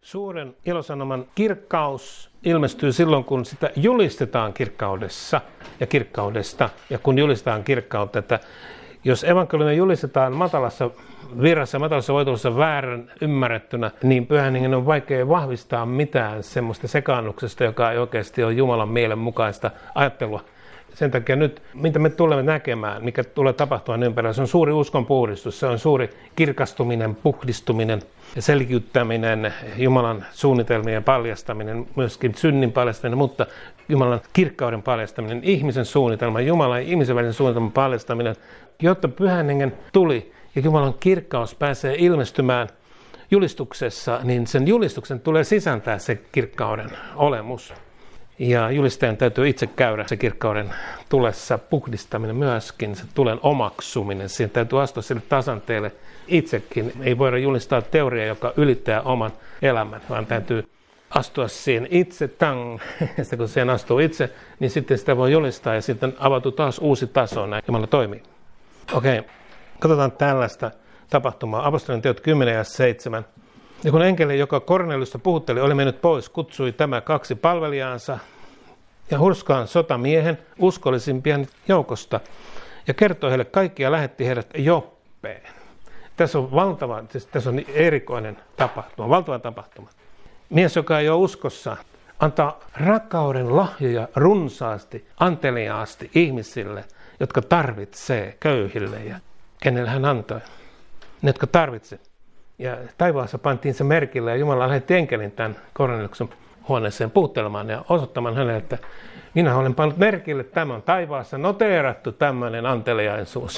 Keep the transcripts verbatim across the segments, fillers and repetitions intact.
Suuren ilosanoman kirkkaus ilmestyy silloin, kun sitä julistetaan kirkkaudessa ja kirkkaudesta. Ja kun julistetaan kirkkautta, että jos evankeliumia julistetaan matalassa virrassa, matalassa voitelussa väärän ymmärrettynä, niin Pyhän Hengen on vaikea vahvistaa mitään semmoista sekaannuksesta, joka ei oikeasti ole Jumalan mielen mukaista ajattelua. Sen takia nyt, mitä me tulemme näkemään, mikä tulee tapahtumaan ympärillä, se on suuri uskon puhdistus, se on suuri kirkastuminen, puhdistuminen, selkiyttäminen, Jumalan suunnitelmien paljastaminen, myöskin synnin paljastaminen, mutta Jumalan kirkkauden paljastaminen, ihmisen suunnitelma, Jumalan ja ihmisen välisen suunnitelman paljastaminen, jotta Pyhän Hengen tuli ja Jumalan kirkkaus pääsee ilmestymään julistuksessa, niin sen julistuksen tulee sisältää se kirkkauden olemus. Ja julistajan täytyy itse käydä se kirkkauden tulessa puhdistaminen myöskin, se tulen omaksuminen. Siihen täytyy astua sille tasanteelle itsekin. Ei voida julistaa teoriaa, joka ylittää oman elämän, vaan täytyy astua siihen itse tang. Ja kun siihen astuu itse, niin sitten sitä voi julistaa ja sitten avautuu taas uusi taso. Näin Jumala toimii. Okei, katsotaan tällaista tapahtumaa. Apostolien teot kymmenen ja seitsemän. Ja kun enkeli, joka Korneliusta puhutteli, oli mennyt pois, kutsui tämä kaksi palvelijaansa ja hurskaan sotamiehen uskollisimpien joukosta ja kertoi heille kaikki ja lähetti heidät Joppeen. Tässä on valtava, tässä on erikoinen tapahtuma, valtava tapahtuma. Mies, joka ei ole uskossa, antaa rakkauden lahjoja runsaasti, anteliaasti ihmisille, jotka tarvitsee, köyhille ja kenelle hän antoi, ne jotka tarvitsee. Ja taivaassa pantiin se merkille ja Jumala lähetti enkelin tämän Korneliuksen huoneeseen puhuttelemaan ja osoittamaan hänelle, että minä olen pannut merkille, että tämä on taivaassa noteerattu tämmöinen anteliaisuus.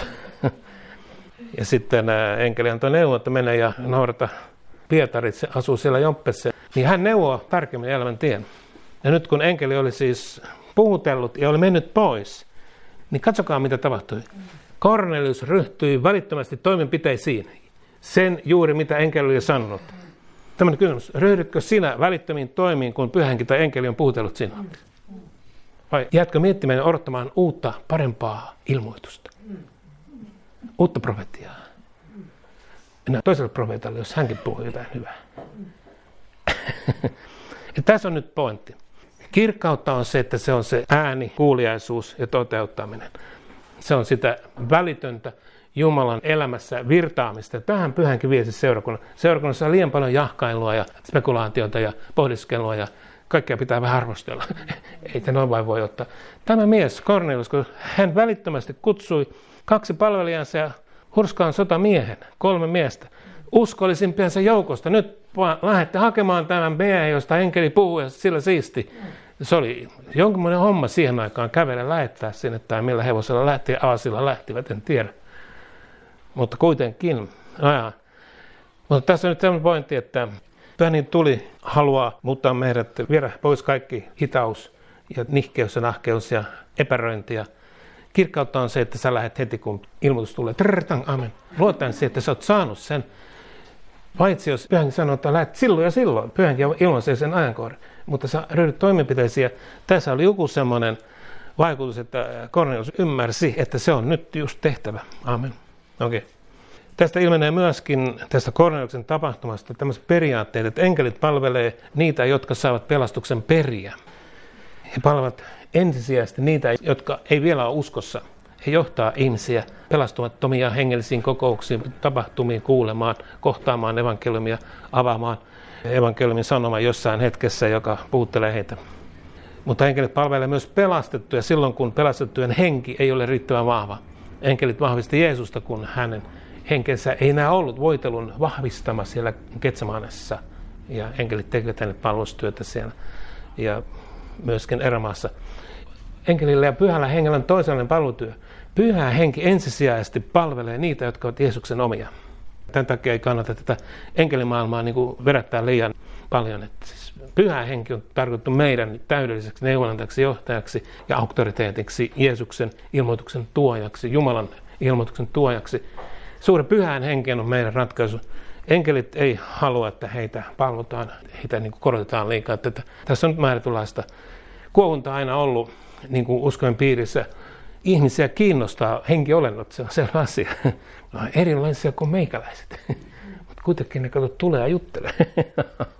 Ja sitten enkeli antoi neuvon, että mene ja noudata Pietarit, se asuu siellä Joppessa. Niin hän neuvoo tarkemmin elämän tien. Ja nyt kun enkeli oli siis puhutellut ja oli mennyt pois, niin katsokaa mitä tapahtui. Kornelius ryhtyi välittömästi toimenpiteisiin. Sen juuri mitä enkeli oli sanonut. Tällainen kysymys, ryhdytkö sinä välittömiin toimiin, kun Pyhä Henki tai enkeli on puhutellut sinua? Vai jäätkö miettimään ja odottamaan uutta, parempaa ilmoitusta? Uutta profetiaa? Enää toiselle profeetalle, jos hänkin puhuu jotain hyvää. Ja tässä on nyt pointti. Kirkkautta on se, että se on se ääni, kuuliaisuus ja toteuttaminen. Se on sitä välitöntä Jumalan elämässä virtaamista. Tähän Pyhänkin viesti seurakunnan. Seurakunnassa on liian paljon jahkailua ja spekulaatiota ja pohdiskelua ja kaikkea pitää vähän arvostella. Ei te noin vain voi ottaa. Tämä mies, Kornelius, kun hän välittömästi kutsui kaksi palvelijansa ja hurskaan sotamiehen, kolme miestä, uskollisimpiansa joukosta. Nyt vaan lähdette hakemaan tämän miehen, josta enkeli puhuu ja sillä siisti. Se oli jonkinlainen homma siihen aikaan kävellä lähettää sinne tai millä hevosella lähti ja aasilla lähtivät, en tiedä. Mutta kuitenkin. Aja. Mutta tässä on nyt sellainen pointti, että Pyhä Henki tuli, haluaa muuttaa meidät, viedä pois kaikki hitaus ja nihkeys ja nahkeus ja epäröinti. Ja kirkkautta on se, että sä lähdet heti, kun ilmoitus tulee. Trrrtang, amen. Luotan siihen, että sä oot saanut sen. Paitsi jos Pyhä Henki sanoo, että lähdet silloin ja silloin. Pyhä Henki ilmaisee sen ajankohdan. Mutta sä ryhdyt toimenpiteisiin. Tässä oli joku semmoinen vaikutus, että Kornelius ymmärsi, että se on nyt just tehtävä. Amen. Okei. Okay. Tästä ilmenee myöskin tästä Korneliuksen tapahtumasta tämmöiset periaatteet, että enkelit palvelee niitä, jotka saavat pelastuksen periä. He palvelevat ensisijaisesti niitä, jotka ei vielä ole uskossa. He johtaa ihmisiä pelastumattomia hengellisiin kokouksiin, tapahtumiin, kuulemaan, kohtaamaan evankeliumia, avaamaan evankeliumin sanoma jossain hetkessä, joka puhuttelee heitä. Mutta enkelit palvelee myös pelastettuja silloin, kun pelastettujen henki ei ole riittävän vahva. Enkelit vahvisti Jeesusta, kun hänen henkensä ei enää ollut voitelun vahvistama siellä Getsemanessa. Ja enkelit tekevät hänelle palvelustyötä siellä ja myöskin erämaassa. Enkelillä ja pyhällä hengellä on toisenlainen palvelutyö. Pyhä henki ensisijaisesti palvelee niitä, jotka ovat Jeesuksen omia. Tämän takia ei kannata tätä enkelimaailmaa niin kuin vedättää liian paljon. Että siis Pyhä henki on tarkoitettu meidän täydelliseksi neuvonantajaksi, johtajaksi ja auktoriteetiksi, Jeesuksen ilmoituksen tuojaksi, Jumalan ilmoituksen tuojaksi. Suuri Pyhän henki on meidän ratkaisu. Enkelit ei halua, että heitä palvotaan, heitä niin kuin korotetaan liikaa. Että tässä on nyt määrätynlaista kuohuntaa aina ollut niin kuin uskojen piirissä. Ihmisiä kiinnostaa henkiolennot, se on selvä asia. Ne on erilaisia kuin meikäläiset. Mutta kuitenkin ne katsot tulee ja juttelee.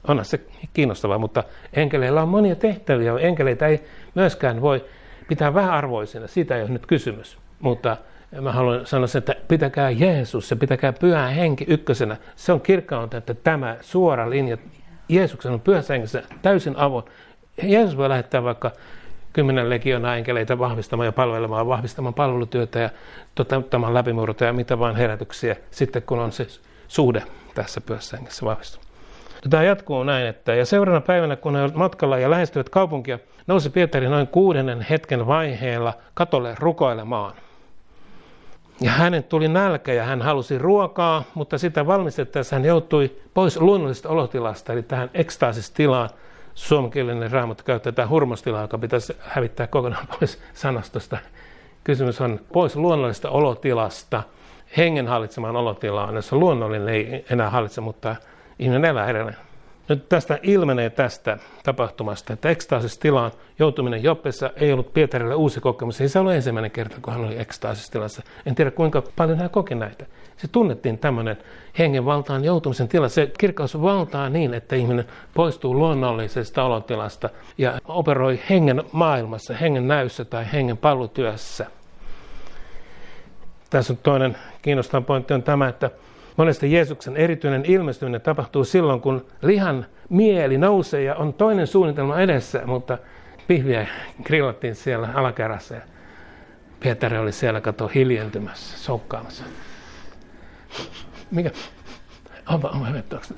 onhan se kiinnostavaa, mutta enkeleillä on monia tehtäviä. Enkeleitä ei myöskään voi pitää vähäarvoisina, siitä ei ole nyt kysymys. Mutta mä haluan sanoa sen, että pitäkää Jeesus ja pitäkää Pyhä Henki ykkösenä. Se on kirkkautta, että tämä suora linja Jeesuksen on Pyhässä Hengessä täysin avoin. Jeesus voi lähettää vaikka kymmenen legioonaa enkeleitä vahvistamaan ja palvelemaan, vahvistamaan palvelutyötä ja toteuttamaan läpimurtoja ja mitä vaan herätyksiä sitten, kun on se suhde tässä Pyhässä Hengessä vahvistunut. Tämä jatkuu näin, että ja seuraavana päivänä, kun he olivat matkalla ja lähestyivät kaupunkia, nousi Pietari noin kuudennen hetken vaiheella katolle rukoilemaan. Ja hänen tuli nälkä ja hän halusi ruokaa, mutta sitä valmistettaessa hän joutui pois luonnollisesta olotilasta, eli tähän ekstaasistilaan. Suomenkielinen raamattu käyttää tätä hurmostilaa, joka pitäisi hävittää kokonaan pois sanastosta. Kysymys on pois luonnollisesta olotilasta, hengen hallitsemaan olotilaan, jossa luonnollinen ei enää hallitse, mutta ihminen elää edelleen. Nyt tästä ilmenee tästä tapahtumasta, että ekstaasistilaan joutuminen Joppessa ei ollut Pietarille uusi kokemus. Ei se ollut ensimmäinen kerta, kun hän oli ekstaasistilassa. En tiedä, kuinka paljon hän koki näitä. Se tunnettiin tämmöinen hengen valtaan joutumisen tila. Se kirkkaus valtaa niin, että ihminen poistuu luonnollisesta olotilasta ja operoi hengen maailmassa, hengen näyssä tai hengen palvelutyössä. Tässä on toinen kiinnostava pointti on tämä, että monesti Jeesuksen erityinen ilmestyminen tapahtuu silloin, kun lihan mieli nousee ja on toinen suunnitelma edessä, mutta pihviä grillattiin siellä alakerrassa ja Pietari oli siellä, kato, hiljentymässä, soukkaamassa. Mikä? Onpa, onpa hyvettyäksi.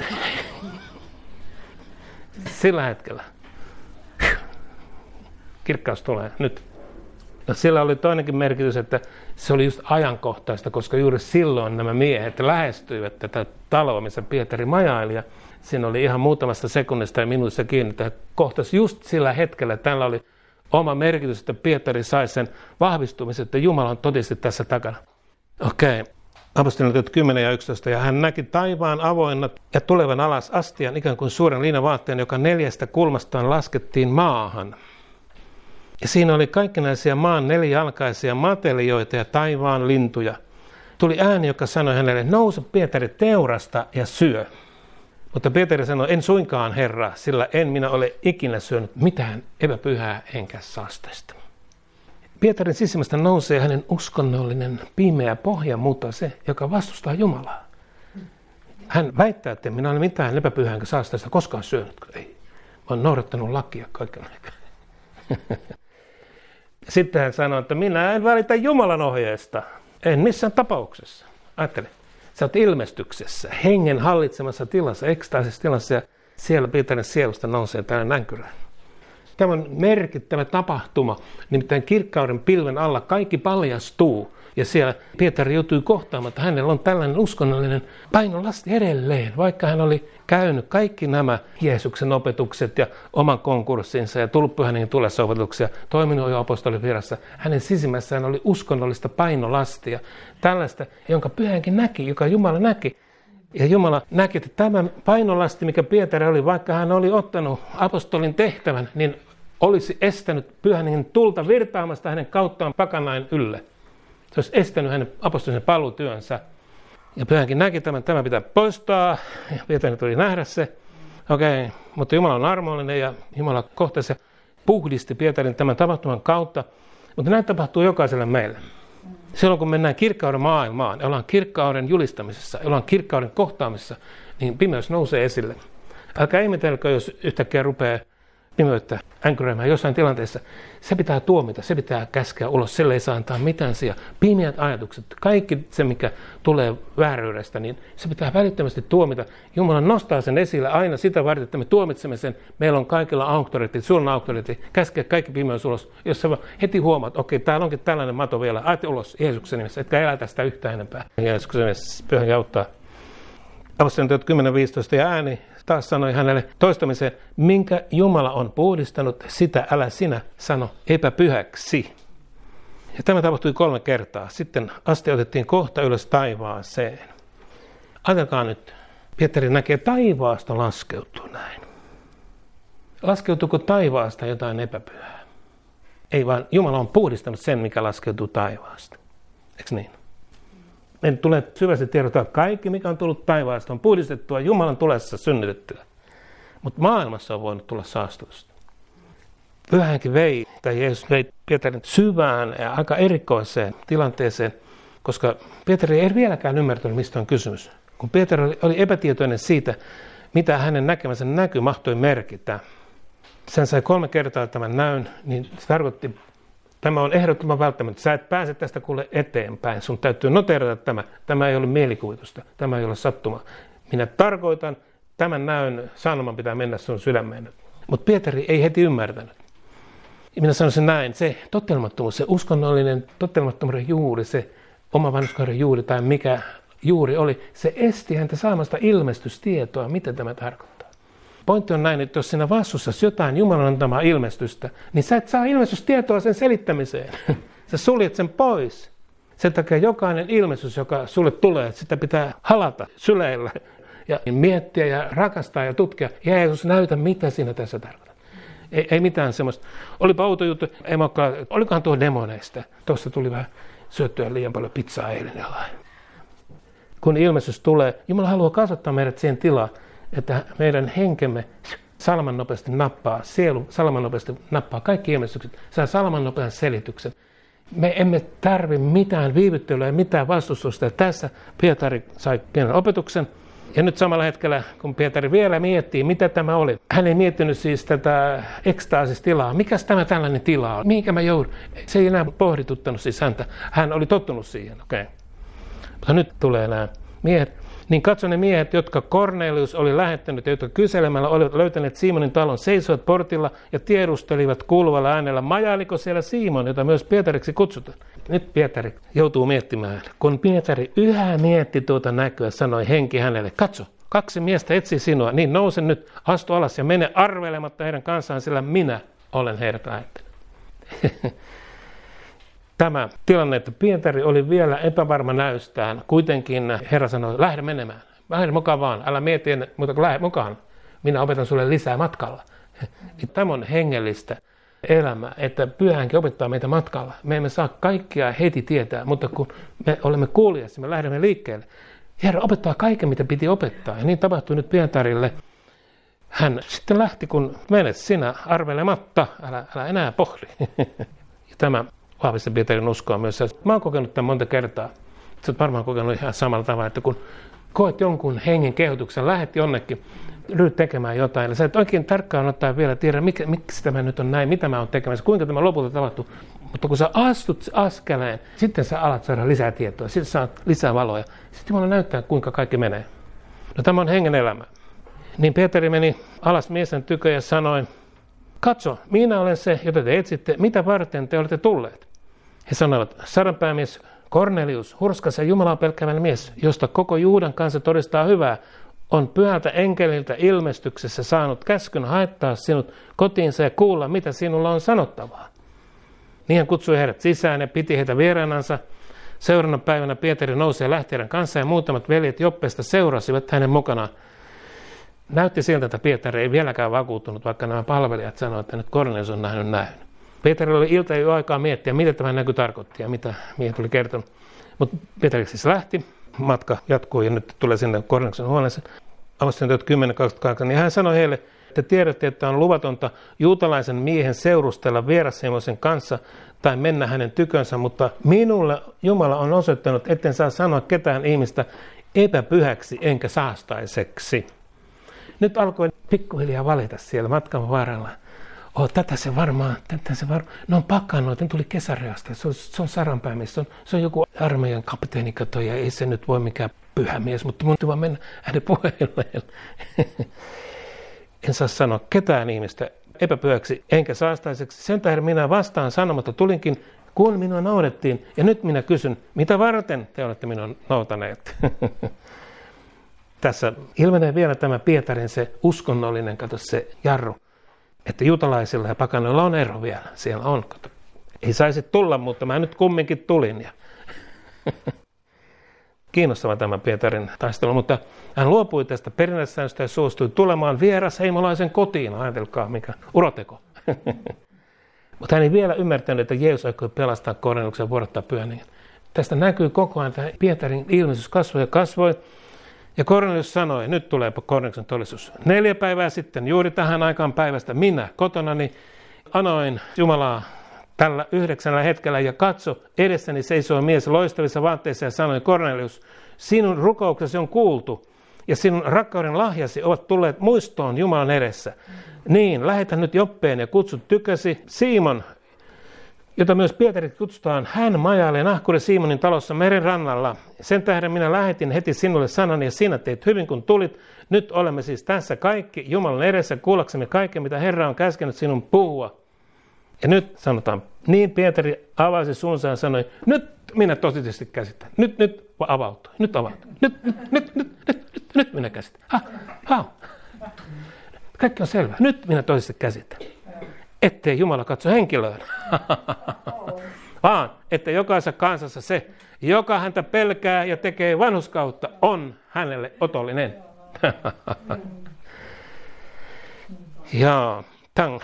Sillä hetkellä kirkkaus tulee nyt. No, sillä oli toinenkin merkitys, että se oli just ajankohtaista, koska juuri silloin nämä miehet lähestyivät tätä taloa, missä Pietari majaili. Ja siinä oli ihan muutamasta sekunnista ja minuutissa kiinni, että kohtasi just sillä hetkellä. Tällä oli oma merkitys, että Pietari sai sen vahvistumisen, että Jumala on todisti tässä takana. Okei, okay. Apostolien kymmenen ja yksitoista. Ja hän näki taivaan avoinna ja tulevan alas astian ikään kuin suuren liinavaatteen, joka neljästä kulmastaan laskettiin maahan. Ja siinä oli kaikkinaisia maan nelijalkaisia matelioita ja taivaan lintuja. Tuli ääni, joka sanoi hänelle, nouse Pietari teurasta ja syö. Mutta Pietari sanoi, en suinkaan Herra, sillä en minä ole ikinä syönyt mitään epäpyhää enkä saasteista. Pietarin sisimmästä nousee hänen uskonnollinen pimeä pohja, mutta se, joka vastustaa Jumalaa. Hän väittää, että minä olen mitään epäpyhää enkä saasteista koskaan syönyt. Ei, mä olen noudattanut lakia kaiken aikaa. Sitten hän sanoi, että minä en välitä Jumalan ohjeesta. En missään tapauksessa. Ajattele, sä oot ilmestyksessä, hengen hallitsemassa tilassa, ekstaasissa tilassa ja siellä Pietarin sielusta nousee tällainen nänkyrä. Tämä on merkittävä tapahtuma, nimittäin kirkkauden pilven alla kaikki paljastuu. Ja siellä Pietari joutui kohtaamaan, että hänellä on tällainen uskonnollinen painolasti edelleen, vaikka hän oli käynyt kaikki nämä Jeesuksen opetukset ja oman konkurssinsa ja tullut Pyhän Hengen tulessa opetuksia, toiminut jo apostolin virassa. Hänen sisimmässään oli uskonnollista painolastia, tällaista, jonka Pyhä Henki näki, joka Jumala näki. Ja Jumala näki, että tämä painolasti, mikä Pietari oli, vaikka hän oli ottanut apostolin tehtävän, niin olisi estänyt Pyhän Hengen tulta virtaamasta hänen kauttaan pakanain ylle. Se olisi estänyt hänen apostolisen palvelutyönsä. Ja Pyhänkin näki tämän, tämä pitää poistaa. Ja Pietari tuli nähdä se. Okei, okay. Mutta Jumala on armollinen ja Jumala kohtasi puhdisti Pietarin tämän tapahtuman kautta. Mutta näin tapahtuu jokaiselle meille. Silloin kun mennään kirkkauden maailmaan, ollaan kirkkauden julistamisessa, ollaan kirkkauden kohtaamisessa, niin pimeys nousee esille. Älkää ihmetelkö, jos yhtäkkiä rupeaa pimeyttä änkyröimään jossain tilanteessa. Se pitää tuomita, se pitää käskeä ulos, sille ei saa antaa mitään sijaa. Pimeät ajatukset, kaikki se mikä tulee vääryydestä, niin se pitää välittömästi tuomita. Jumala nostaa sen esille aina sitä varten, että me tuomitsemme sen. Meillä on kaikilla auktoriteetti, sulla on auktoriteetti, käskeä kaikki pimeys ulos. Jos sä heti huomaat, okei, okay, täällä onkin tällainen mato vielä, ajatte ulos Jeesuksen nimessä, etkä elä tästä yhtään enempää. Jeesuksen nimessä Pyhän auttaa. Apostolien kymmenen viisitoista ja ääni taas sanoi hänelle toistamiseen, minkä Jumala on puhdistanut, sitä älä sinä sano epäpyhäksi. Ja tämä tapahtui kolme kertaa. Sitten astia otettiin kohta ylös taivaaseen. Ajatelkaa nyt, Pietari näkee taivaasta laskeutuu näin. Laskeutuuko taivaasta jotain epäpyhää? Ei vaan Jumala on puhdistanut sen, mikä laskeutuu taivaasta. Eikö niin? Meidän tulee syvästi tiedottaa kaikki, mikä on tullut taivaasta, on puhdistettua Jumalan tulessa synnytettyä. Mutta maailmassa on voinut tulla saastutusta. Pyhä Henki vei, tai Jeesus vei Pietarin syvään ja aika erikoiseen tilanteeseen, koska Pietari ei vieläkään ymmärtänyt, mistä on kysymys. Kun Pietari oli, oli epätietoinen siitä, mitä hänen näkemänsä näky mahtoi merkitä. Sen sai kolme kertaa tämän näyn, niin se tarkoitti, tämä on ehdottoman välttämättä. Sä et pääse tästä kuule eteenpäin. Sun täytyy noteerata tämä. Tämä ei ole mielikuvitusta. Tämä ei ole sattuma. Minä tarkoitan, tämän näyn sanoman pitää mennä sun sydämeen. Mutta Pietari ei heti ymmärtänyt. Minä sanoisin näin, se tottelemattomuus, se uskonnollinen tottelemattomuuden juuri, se oma vanhuskauden juuri tai mikä juuri oli, se esti häntä saamasta ilmestystietoa, mitä tämä tarkoittaa. Pointti on näin, että jos sinä vastussasi jotain Jumalan antamaa ilmestystä, niin sä et saa ilmestystietoa sen selittämiseen. Sä suljet sen pois. Sen takia jokainen ilmestys, joka sulle tulee, sitä pitää halata syleillä ja miettiä ja rakastaa ja tutkia. Jeesus, näytä, mitä siinä tässä tarkoittaa. Ei, ei mitään semmoista. Olipa outo juttu, ei olekaan, olikohan tuo demoneista. Tuossa tuli vähän syöttyä liian paljon pizzaa eilen jollain. Kun ilmestys tulee, Jumala haluaa kasvattaa meidät siihen tilaan, että meidän henkemme salman nopeasti nappaa, sielu salman nopeasti nappaa kaikki ilmestykset, saa salman nopean selityksen. Me emme tarvitse mitään viivyttelyä ja mitään vastustusta. Ja tässä Pietari sai pienen opetuksen. Ja nyt samalla hetkellä, kun Pietari vielä miettii, mitä tämä oli, hän ei miettinyt siis tätä ekstaasistilaa. Mikäs tämä tällainen tila on? Mihinkä mä joudun? Se ei enää pohdituttanut siis häntä. Hän oli tottunut siihen. Okay. Mutta nyt tulee nämä miehet. Niin katso ne miehet, jotka Kornelius oli lähettänyt ja jotka kyselemällä olivat löytäneet Simonin talon, seisoivat portilla ja tiedustelivat kuuluvalla äänellä, majailiko siellä Simon, jota myös Pietariksi kutsutaan. Nyt Pietari joutuu miettimään. Kun Pietari yhä mietti tuota näkyä, sanoi henki hänelle, katso, kaksi miestä etsii sinua, niin nouse nyt, astu alas ja mene arvelematta heidän kanssaan, sillä minä olen heidät lähettänyt. Tämä tilanne, että Pietari oli vielä epävarma näystään, kuitenkin Herra sanoi, lähde menemään, lähde mukaan vaan, älä mieti, mutta kun lähde mukaan, minä opetan sulle lisää matkalla. Tämä on hengellistä elämää, että Pyhä Henki opettaa meitä matkalla. Me emme saa kaikkia heti tietää, mutta kun me olemme kuulijassa, me lähdemme liikkeelle. Herra opettaa kaiken, mitä piti opettaa, ja niin tapahtui nyt Pietarille. Hän sitten lähti, kun menet sinä arvelematta, älä, älä enää pohdi. Ja tämä vahvisti Pietarin uskoa myös. Mä oon kokenut tämän monta kertaa. Sä oot varmaan kokenut ihan samalla tavalla, että kun koet jonkun hengen kehotuksen, lähet jonnekin, ryhdyt tekemään jotain, ja sä et oikein tarkkaan ottaen vielä tiedä, mikä, miksi tämä nyt on näin, mitä mä oon tekemässä, kuinka tämä lopulta tapahtuu. Mutta kun sä astut askeleen, sitten sä alat saada lisää tietoa, sitten saat lisää valoja. Sitten Jumala näyttää, kuinka kaikki menee. No tämä on hengen elämä. Niin Pietari meni alas miesten tykö ja sanoi, katso, minä olen se, jota te etsitte, mitä varten te olette tulleet? He sanoivat, saranpäämies Kornelius, hurskas ja Jumalaa pelkäävän mies, josta koko Juudan kansa todistaa hyvää, on pyhältä enkeliltä ilmestyksessä saanut käskyn haettaa sinut kotiinsa ja kuulla, mitä sinulla on sanottavaa. Niin hän kutsui heidät sisään ja piti heitä vieraanansa. Seuraavana päivänä Pietari nousi ja lähti heidän kanssaan ja muutamat veljet Joppeesta seurasivat hänen mukanaan. Näytti siltä, että Pietari ei vieläkään vakuuttunut, vaikka nämä palvelijat sanoivat, että nyt Kornelius on nähnyt näin. Pietari oli ilta jo aikaa miettiä, mitä tämä näky tarkoitti ja mitä miehet oli kertonut. Mutta Pietari siis lähti, matka jatkuu ja nyt tulee sinne Korneliuksen huoneeseen. Avasi kymmenen kaksikymmentäkahdeksan, niin hän sanoi heille, että tiedätte, että on luvatonta juutalaisen miehen seurustella vierasheimoisen kanssa tai mennä hänen tykönsä, mutta minulle Jumala on osoittanut, etten saa sanoa ketään ihmistä epäpyhäksi enkä saastaiseksi. Nyt alkoi pikkuhiljaa valita siellä matkan varrella. Oh, tätä se varmaan, tätä se varmaan. Ne on pakannut, ne tuli Kesareasta. Se on, se on saranpäämies, se on, se on joku armeijan kapteeni, kato, ja ei se nyt voi mikään pyhä mies, mutta mun vaan mennä hänen puheilleen. En saa sanoa ketään ihmistä epäpyhäksi enkä saastaiseksi. Sen tähden minä vastaan sanomatta tulinkin, kun minua noudettiin. Ja nyt minä kysyn, mitä varten te olette minua noutaneet? Tässä ilmenee vielä tämä Pietarin se uskonnollinen, kato se jarru. Että juutalaisilla ja pakanoilla on ero vielä. Siellä on, kato. Ei saisi tulla, mutta mä nyt kumminkin tulin. Ja kiinnostava tämä Pietarin taistelu, mutta hän luopui tästä perinnässäännöstä ja suostui tulemaan vierasheimolaisen kotiin. Ajatelkaa, mikä uroteko. Mutta hän ei vielä ymmärtänyt, että Jeesus aikoi pelastaa Korneliuksen ja vuodattaa Pyhän Hengen. Tästä näkyy koko ajan, että Pietarin ilmestys kasvoi ja kasvoi. Ja Kornelius sanoi, nyt tulee Korneliuksen todistus. Neljä päivää sitten, juuri tähän aikaan päivästä, minä kotonani anoin Jumalaa tällä yhdeksännellä hetkellä ja katso, edessäni seisoo mies loistavissa vaatteissa ja sanoi, Kornelius, sinun rukouksesi on kuultu ja sinun rakkauden lahjasi ovat tulleet muistoon Jumalan edessä. Niin, lähetä nyt Joppeen ja kutsut tykäsi Simon, jota myös Pietari kutsutaan, hän majailee nahkuri Simonin talossa meren rannalla. Sen tähden minä lähetin heti sinulle sanani ja sinä teit hyvin kun tulit. Nyt olemme siis tässä kaikki Jumalan edessä kuullaksemme kaiken, mitä Herra on käskenyt sinun puhua. Ja nyt sanotaan, niin Pietari avasi suunsa ja sanoi, nyt minä totisesti käsitän. Nyt, nyt avautui, nyt avautui. Nyt, nyt, nyt, nyt, nyt, nyt, nyt minä käsitän. Ha, ha. Kaikki on selvä. Nyt minä totisesti käsitän. Ettei Jumala katso henkilöön, vaan että jokaisessa kansassa se, joka häntä pelkää ja tekee vanhurskautta, on hänelle otollinen. Ja tämän,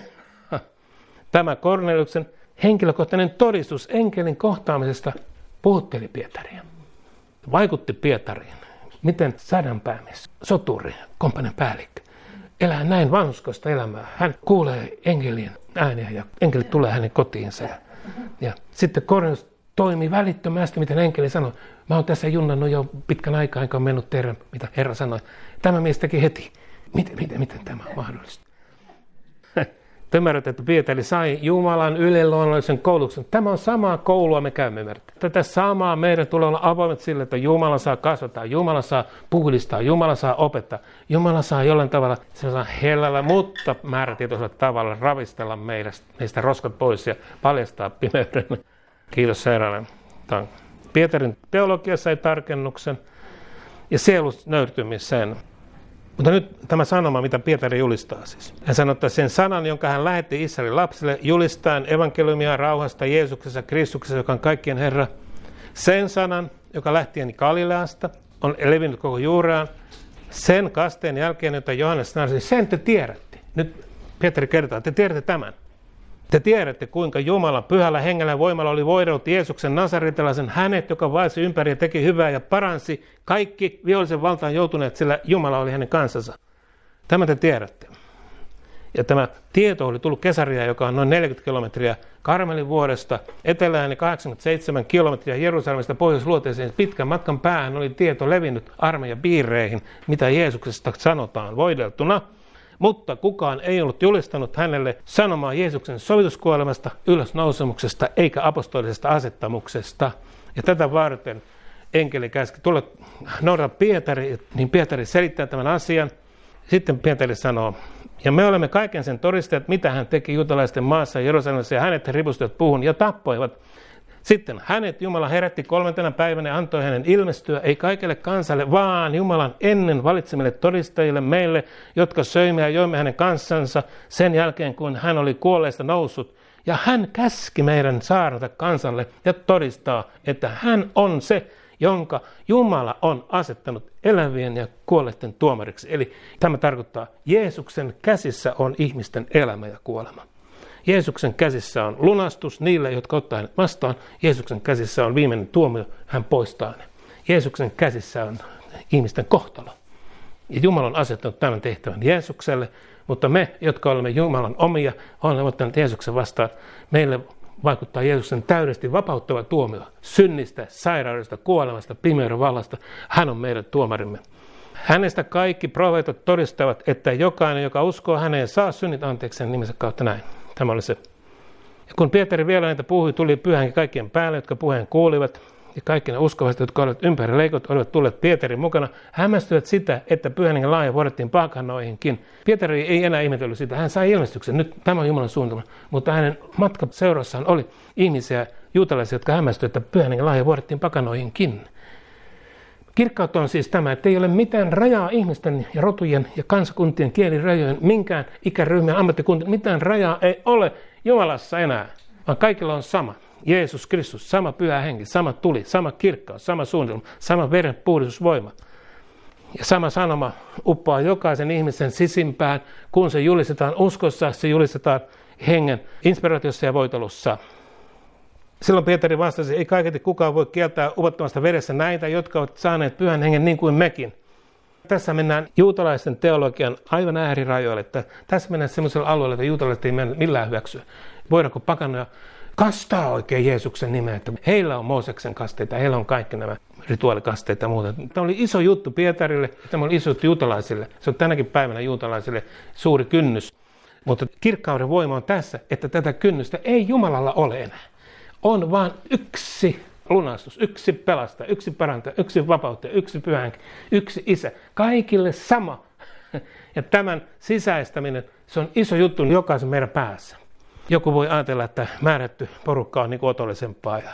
tämä Korneliuksen henkilökohtainen todistus enkelin kohtaamisesta puhutteli Pietaria. Vaikutti Pietariin. Miten sadanpäämies, soturi, kompanin päällikkö elää näin vanhuskoista elämää. Hän kuulee enkelien ääniä ja enkeli tulee hänen kotiinsa. Ja, ja sitten Kornelius toimi välittömästi, miten enkeli sanoi. Mä oon tässä junnannut jo pitkän aikaa, enkä ole mennyt tehdä, mitä Herra sanoi. Tämä mies teki heti. Miten, miten, miten tämä on mahdollista? Ymmärrät, että Pietari sai Jumalan yliluonnollisen koulutuksen. Tämä on samaa koulua me käymme. Ymmärrät. Tätä samaa meidän tulee olla avoimet sille, että Jumala saa kasvattaa, Jumala saa puhdistaa, Jumala saa opettaa. Jumala saa jollain tavalla hellällä, mutta määrätietoisella tavalla ravistella meistä, meistä roskat pois ja paljastaa pimeyden. Kiitos Herralle. Pietarin teologia sai tarkennuksen ja sielun nöyrtymisen. Mutta nyt tämä sanoma, mitä Pietari julistaa siis. Hän sanoo, että sen sanan, jonka hän lähetti Israelin lapsille, julistaen evankeliumia rauhasta Jeesuksessa, Kristuksessa, joka on kaikkien Herra. Sen sanan, joka lähtien Galileasta, on levinnyt koko juuraan. Sen kasteen jälkeen, jota Johannes sanoi, sen te tiedätte. Nyt Pietari kertoo, te tiedätte tämän. Te tiedätte, kuinka Jumala pyhällä hengellä voimalla oli voidellut Jeesuksen nasaretilaisen hänet, joka vaelsi ympäri ja teki hyvää ja paransi kaikki vihollisen valtaan joutuneet, sillä Jumala oli hänen kansansa. Tämä te tiedätte. Ja tämä tieto oli tullut Kesaria, joka on noin neljäkymmentä kilometriä Karmelin vuodesta, etelään ja kahdeksankymmentäseitsemän kilometriä Jerusalemista Pohjois-Luoteeseen. Pitkän matkan päähän oli tieto levinnyt armeijan piireihin, mitä Jeesuksesta sanotaan voideltuna. Mutta kukaan ei ollut julistanut hänelle sanomaa Jeesuksen sovituskuolemasta, ylösnousemuksesta eikä apostolisesta asettamuksesta. Ja tätä varten enkeli käski tulla noudata Pietari, niin Pietari selittää tämän asian. Sitten Pietari sanoo, ja me olemme kaiken sen todistajat, mitä hän teki juutalaisten maassa Jerusalemissa, ja hänet he ripustivat puuhun ja tappoivat. Sitten hänet Jumala herätti kolmantena päivänä ja antoi hänen ilmestyä, ei kaikelle kansalle, vaan Jumalan ennen valitsemille todistajille meille, jotka söimme ja joimme hänen kanssansa sen jälkeen, kun hän oli kuolleista noussut. Ja hän käski meidän saarnata kansalle ja todistaa, että hän on se, jonka Jumala on asettanut elävien ja kuolleiden tuomariksi. Eli tämä tarkoittaa, Jeesuksen käsissä on ihmisten elämä ja kuolema. Jeesuksen käsissä on lunastus niille, jotka ottaa hänet vastaan. Jeesuksen käsissä on viimeinen tuomio, hän poistaa ne. Jeesuksen käsissä on ihmisten kohtalo. Ja Jumala on asettanut tämän tehtävän Jeesukselle, mutta me, jotka olemme Jumalan omia, olemme ottaneet Jeesuksen vastaan. Meille vaikuttaa Jeesuksen täydesti vapauttava tuomio synnistä, sairaudesta, kuolemasta, pimeyden vallasta. Hän on meidän tuomarimme. Hänestä kaikki profeetat todistavat, että jokainen, joka uskoo häneen, saa synnit anteeksi sen nimensä kautta näin. Tämä oli se. Ja kun Pietari vielä näitä puhui, tuli pyhän kaikkien päälle, jotka puheen kuulivat, ja kaikki ne uskovaiset, jotka olivat ympäri leikot, olivat tulleet Pietarin mukana, hämmästyivät sitä, että pyhän hengen lahja vuodettiin pakanoihinkin. Pietari ei enää ihmetellyt sitä, hän sai ilmestyksen, nyt tämä on Jumalan suunnitelma, mutta hänen matkaseurassaan oli ihmisiä, juutalaisia, jotka hämmästyivät, että pyhän hengen lahja vuodettiin pakanoihinkin. Kirkkautta on siis tämä, että ei ole mitään rajaa ihmisten ja rotujen ja kansakuntien kielirajojen, minkään ikäryhmän ammattikuntien, mitään rajaa ei ole Jumalassa enää, vaan kaikilla on sama. Jeesus Kristus, sama pyhä henki, sama tuli, sama kirkkaus, sama suunnitelma, sama veren puhdistusvoima. Ja sama sanoma uppoaa jokaisen ihmisen sisimpään, kun se julistetaan uskossa, se julistetaan hengen inspiraatiossa ja voitelussa. Silloin Pietari vastasi, ei kaiketi kukaan voi kieltää upottamasta veressä näitä, jotka ovat saaneet pyhän hengen niin kuin mekin. tässä mennään juutalaisten teologian aivan äärirajoille, että tässä mennään sellaisella alueella, että juutalaiset ei millään hyväksyä. Voidaanko pakanoja kastaa oikein Jeesuksen nimeä, että heillä on Mooseksen kasteita, heillä on kaikki nämä rituaalikasteita ja muuta. Tämä oli iso juttu Pietarille, tämä oli iso juttu juutalaisille. Se on tänäkin päivänä juutalaisille suuri kynnys. Mutta kirkkauden voima on tässä, että tätä kynnystä ei Jumalalla ole enää. On vain yksi lunastus, yksi pelastaja, yksi parantaja, yksi vapauttaja, yksi pyhä henki, yksi isä. Kaikille sama. Ja tämän sisäistäminen, se on iso juttu jokaisen meidän päässä. Joku voi ajatella, että määrätty porukka on niin kuin otollisempaa. Ja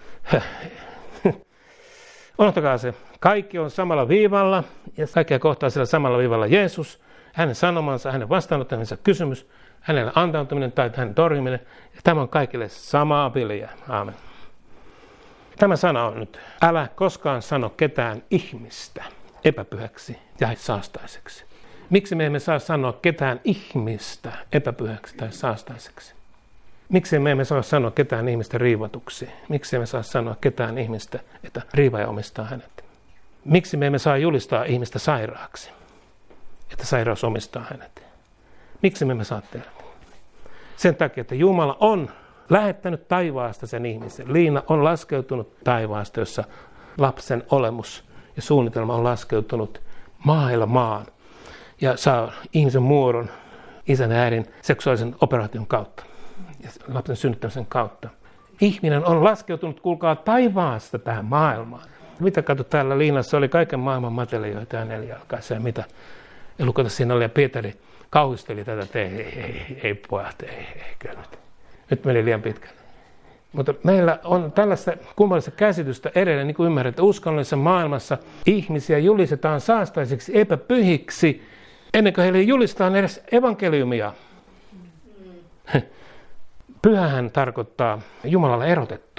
unohtakaa se. Kaikki on samalla viivalla ja kaikkia kohtaa sillä samalla viivalla Jeesus, hänen sanomansa, hänen vastaanottamisensa kysymys, hänelle antautuminen tai hänen torjuminen. Ja tämä on kaikille samaa viljaa. Aamen. Tämä sana on nyt, älä koskaan sano ketään ihmistä epäpyhäksi ja saastaiseksi. Miksi me emme saa sanoa ketään ihmistä epäpyhäksi tai saastaiseksi? Miksi me emme saa sanoa ketään ihmistä riivatuksi? Miksi emme saa sanoa ketään ihmistä, että riivaaja omistaa hänet? Miksi me emme saa julistaa ihmistä sairaaksi, että sairaus omistaa hänet? Miksi me emme saa tehdä? Sen takia, että Jumala on lähettänyt taivaasta sen ihmisen. Liina on laskeutunut taivaasta, jossa lapsen olemus ja suunnitelma on laskeutunut maailmaan ja saa ihmisen muodon isän ja äidin seksuaalisen operaation kautta ja lapsen synnyttämisen kautta. Ihminen on laskeutunut, kuulkaa, taivaasta tähän maailmaan. Mitä katso, täällä liinassa oli kaiken maailman matelioita ja nelijalkaisia ja mitä. Ja lukota siinä oli ja Pietari kauhisteli tätä, että ei, ei, ei, ei pojat, ei, ei, kyllä nyt. Nyt meni liian pitkälle. Mutta meillä on tällaista kummallista käsitystä edelleen, niin kuin ymmärrät, että uskonnollisessa maailmassa ihmisiä julistetaan saastaisiksi epäpyhiksi, ennen kuin heille julistetaan edes evankeliumia. Pyhähän tarkoittaa Jumalalle erotettu.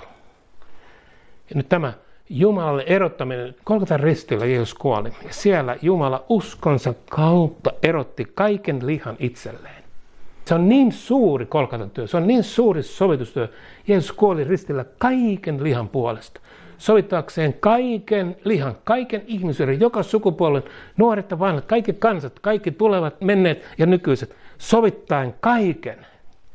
Ja nyt tämä Jumalalle erottaminen, Golgatan ristillä Jeesus kuoli. Ja siellä Jumala uskonsa kautta erotti kaiken lihan itselleen. Se on niin suuri Golgatan työ, se on niin suuri sovitustyö. Jeesus kuoli ristillä kaiken lihan puolesta. Sovittaakseen kaiken lihan, kaiken ihmisyyden, joka sukupuolen, nuoret ja vanhat, kaikki kansat, kaikki tulevat, menneet ja nykyiset, sovittaen kaiken.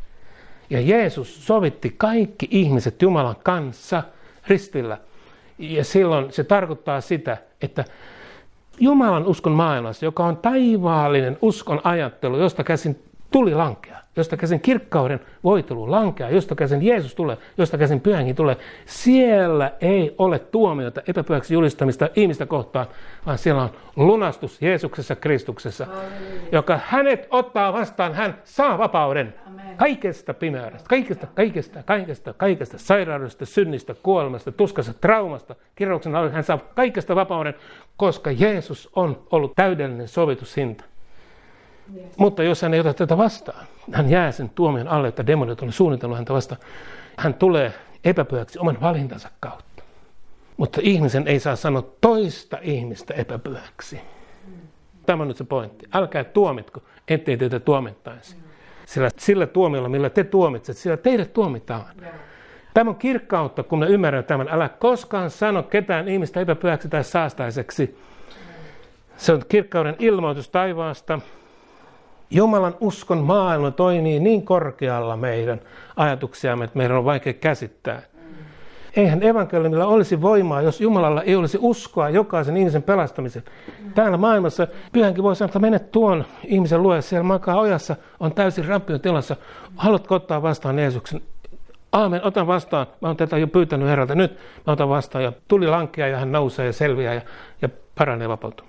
Ja Jeesus sovitti kaikki ihmiset Jumalan kanssa ristillä. Ja silloin se tarkoittaa sitä, että Jumalan uskon maailmassa, joka on taivaallinen uskon ajattelu, josta käsin tuli lankea, josta käsin kirkkauden voitelu lankea, josta käsin Jeesus tulee, josta käsin Pyhä Henki tulee. Siellä ei ole tuomiota epäpyhäksi julistamista ihmistä kohtaan, vaan siellä on lunastus Jeesuksessa Kristuksessa, Halleluja. Joka hänet ottaa vastaan, hän saa vapauden. Amen. Kaikesta pimeydestä, kaikesta, kaikesta, kaikesta, kaikesta sairaudesta, synnistä, kuolemasta, tuskasta, traumasta, kirjouksen alle hän saa kaikesta vapauden, koska Jeesus on ollut täydellinen sovitushinta. Yes. Mutta jos hän ei ota tätä vastaan, hän jää sen tuomion alle, että demonit on suunnitellut häntä vastaan. Hän tulee epäpyhäksi oman valintansa kautta. Mutta ihmisen ei saa sanoa toista ihmistä epäpyhäksi. Mm. Tämä on nyt se pointti. Älkää tuomitko, ettei teitä tuomittaisi. Mm. Sillä, sillä tuomiolla, millä te tuomitset, sillä teidät tuomitaan. Yeah. Tämä on kirkkautta, kun me ymmärrämme tämän. Älä koskaan sano ketään ihmistä epäpyhäksi tai saastaiseksi. Mm. Se on kirkkauden ilmoitus taivaasta. Jumalan uskon maailma toimii niin korkealla meidän ajatuksiamme, että meidän on vaikea käsittää. Mm. Eihän evankeliumilla olisi voimaa, jos Jumalalla ei olisi uskoa jokaisen ihmisen pelastamiseen. Mm. Täällä maailmassa Pyhänkin voi sanoa, että mene tuon ihmisen luo, siellä makaa ojassa, on täysin rappion tilassa. Haluatko ottaa vastaan Jeesuksen? Aamen, otan vastaan. Mä oon tätä jo pyytänyt Herralta. Nyt mä otan vastaan. Ja tuli lankea ja hän nousee ja selviää ja, ja paranee vapautuu.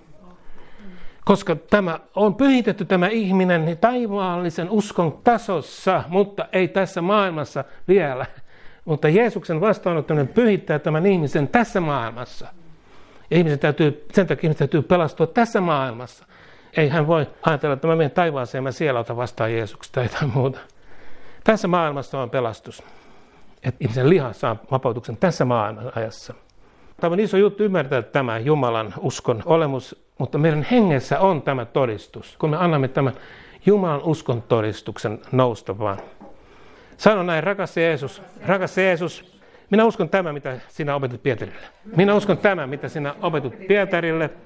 Koska tämä on pyhitetty tämä ihminen taivaallisen uskon tasossa, mutta ei tässä maailmassa vielä. Mutta Jeesuksen vastaanottaminen pyhittää tämän ihmisen tässä maailmassa. Ja ihmisen täytyy, sen takia ihmisen täytyy pelastua tässä maailmassa. Ei hän voi ajatella, että mä menen taivaaseen ja mä siellä otan vastaan Jeesuksesta tai jotain muuta. Tässä maailmassa on pelastus. Että ihmisen liha saa vapautuksen tässä maailman ajassa. Tämä on iso juttu ymmärtää tämä Jumalan uskon olemus, mutta meidän hengessä on tämä todistus, kun me annamme tämän Jumalan uskon todistuksen nousta vaan. Sano näin, rakas Jeesus, rakas Jeesus, minä uskon tämä, mitä sinä opetit Pietarille. Minä uskon tämä, mitä sinä opetut Pietarille,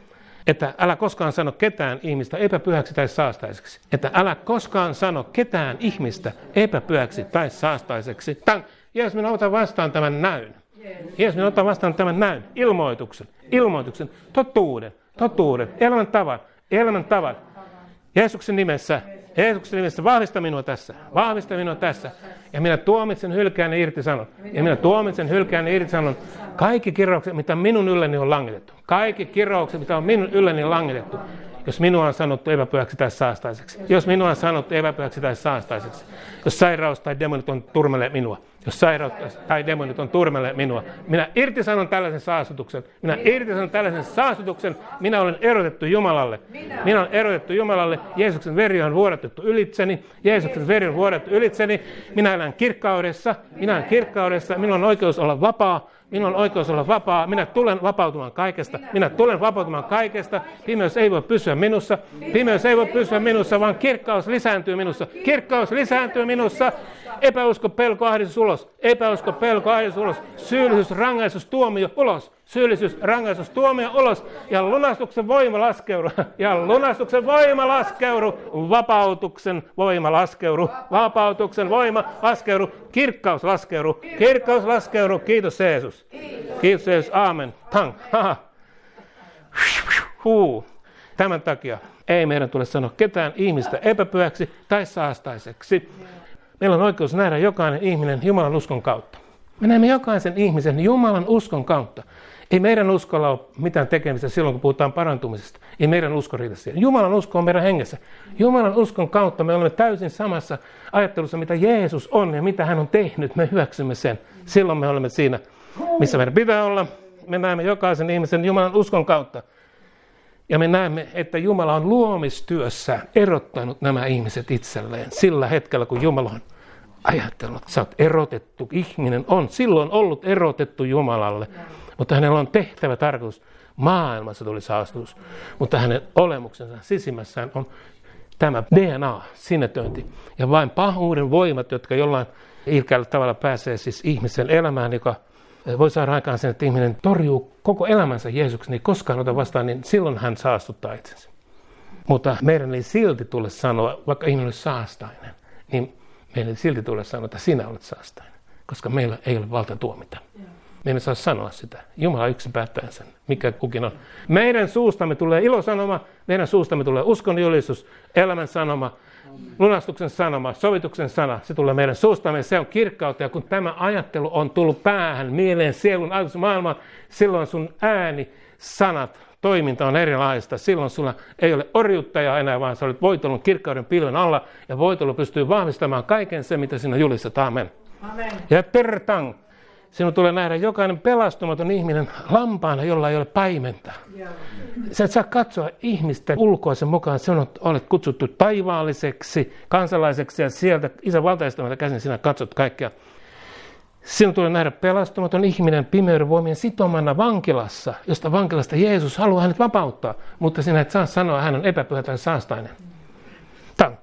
Että älä koskaan sano ketään ihmistä epäpyhäksi tai saastaiseksi. Että älä koskaan sano ketään ihmistä epäpyhäksi tai saastaiseksi. Tämän, Jeesus, minä otan vastaan tämän näyn. Jeesus, minä otan vastaan tämän näyn. Ilmoituksen, ilmoituksen, totuuden, totuuden, elämäntavan, elämäntavan. Jeesuksen nimessä, Jeesuksen nimessä vahvista minua tässä, vahvista minua tässä. Ja minä tuomitsen, hylkään ja irtisanon. Ja minä tuomitsen, hylkään ja irtisanon kaikki kiroukset, mitä minun ylleni on langitettu. Kaikki kiroukset, mitä on minun ylleni langitettu. Jos minua on sanottu epäpyhäksi tai saastaiseksi. Jos minua on sanottu epäpyhäksi tai saastaiseksi. Jos sairaus tai demonit on turmelle minua. Jos sairaus tai demonit on turmelle minua. Minä irtisanon tällaisen saastutuksen. Minä irtisanon tällaisen saastutuksen. Minä olen erotettu Jumalalle. Minä olen erotettu Jumalalle. Jeesuksen veri on vuodatettu ylitseni. Jeesuksen veri on vuodatettu ylitseni. Minä elän kirkkaudessa. Minä olen kirkkaudessa. Minulla on oikeus olla vapaa. Minulla on oikeus olla vapaa. Minä tulen vapautumaan kaikesta. Minä tulen vapautumaan kaikesta. Pimeys ei voi pysyä minussa. Pimeys ei voi pysyä minussa, vaan kirkkaus lisääntyy minussa. Kirkkaus lisääntyy minussa. Epäusko, pelko, ahdistus ulos. Epäusko, pelko, ahdistus ulos. Syyllisyys, rangaistus, tuomio ulos. Syyllisyys, rangaistus, tuomio ulos. Ja lunastuksen voima laskeudu. Ja lunastuksen voima laskeudu. Vapautuksen voima laskeudu. Vapautuksen voima laskeudu. Kirkkaus laskeudu. Kirkkaus laskeudu. Kiitos Jeesus. Kiitos Jeesus. Aamen. Tang. Haha. Huu. Tämän takia ei meidän tule sanoa ketään ihmistä epäpyhäksi tai saastaiseksi. Meillä on oikeus nähdä jokainen ihminen Jumalan uskon kautta. Me näemme jokaisen ihmisen Jumalan uskon kautta. Ei meidän uskolla ole mitään tekemistä silloin, kun puhutaan parantumisesta. Ei meidän usko riitä siihen. Jumalan usko on meidän hengessä. Jumalan uskon kautta me olemme täysin samassa ajattelussa, mitä Jeesus on ja mitä hän on tehnyt. Me hyväksymme sen. Silloin me olemme siinä, missä meidän pitää olla. Me näemme jokaisen ihmisen Jumalan uskon kautta. Ja me näemme, että Jumala on luomistyössä erottanut nämä ihmiset itselleen. Sillä hetkellä, kun Jumala on ajatellut, että sä oot erotettu, ihminen on silloin ollut erotettu Jumalalle. Mutta hänellä on tehtävä tarkoitus. Maailmassa tuli saastutus, mutta hänen olemuksensa sisimmässään on tämä D N A, sinetöinti. Ja vain pahuuden voimat, jotka jollain ilkeällä tavalla pääsee siis ihmisen elämään, joka voi saada aikaan sen, että ihminen torjuu koko elämänsä Jeesuksen, niin koskaan ota vastaan, niin silloin hän saastuttaa itsensä. Mutta meidän ei silti tule sanoa, vaikka ihminen olisi saastainen, niin meidän ei silti tule sanoa, että sinä olet saastainen, koska meillä ei ole valta tuomita. Me emme saa sanoa sitä. Jumala yksin päättää sen, mikä kukin on. Meidän suustamme tulee ilosanoma, meidän suustamme tulee uskonjulistus, elämän sanoma, lunastuksen sanoma, sovituksen sana. Se tulee meidän suustamme, se on kirkkautta. Ja kun tämä ajattelu on tullut päähän, mieleen, sielun, ajatus maailmaan, silloin sun ääni, sanat, toiminta on erilaista. Silloin sulla ei ole orjuttajaa enää, vaan sä olet voitellut kirkkauden pilven alla. Ja voitelu pystyy vahvistamaan kaiken se, mitä sinä julistat. Amen. Amen. Ja pertang. Sinun tulee nähdä jokainen pelastumaton ihminen lampaana, jolla ei ole paimenta. Sä et saa katsoa ihmistä ulkoa sen mukaan. Sinun olet kutsuttu taivaalliseksi, kansalaiseksi ja sieltä isän valtaistamata käsin sinä katsot kaikkea. Sinun tulee nähdä pelastumaton ihminen pimeyden voimien sitomana vankilassa, josta vankilasta Jeesus haluaa hänet vapauttaa. Mutta sinä et saa sanoa, hän on epäpyhä tai saastainen. Tang.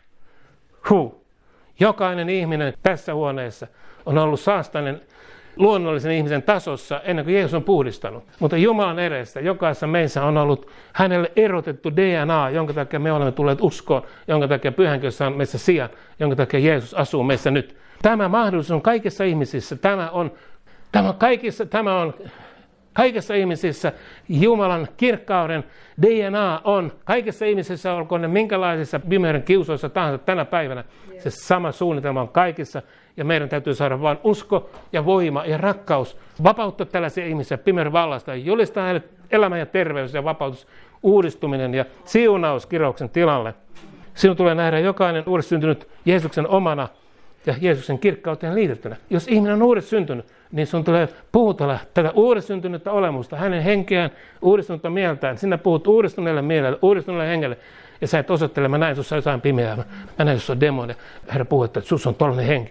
Huu. Jokainen ihminen tässä huoneessa on ollut saastainen luonnollisen ihmisen tasossa ennen kuin Jeesus on puhdistanut. Mutta Jumalan edessä jokaisessa meissä on ollut hänelle erotettu D N A, jonka takia me olemme tulleet uskoon, jonka takia pyhänkössä on meissä sijaan, jonka takia Jeesus asuu meissä nyt. Tämä mahdollisuus on kaikissa ihmisissä. Tämä on, tämä kaikissa, tämä on kaikissa ihmisissä Jumalan kirkkauden D N A on. Kaikissa ihmisissä, olkoon ne minkälaisissa pimeyden kiusoissa tahansa tänä päivänä. Se sama suunnitelma on kaikissa. Ja meidän täytyy saada vain usko ja voima ja rakkaus. Vapauttaa tällaisia ihmisiä pimeyden vallasta. Julistaa heille elämä ja terveys ja vapautus, uudistuminen ja siunaus kirouksen tilalle. Sinun tulee nähdä jokainen uudesti syntynyt Jeesuksen omana ja Jeesuksen kirkkauteen liitettynä. Jos ihminen on uudesti syntynyt, niin sun tulee puhutella tätä uudesti syntynyttä olemusta, hänen henkeään, uudistunutta mieltään. Sinä puhut uudistuneelle mielelle, uudistuneelle hengelle. Ja sä et osoittele, mä näin sussa jotain pimeää, mä näin sussa on demonia. Herra puhuu, että sussa on tollainen henki.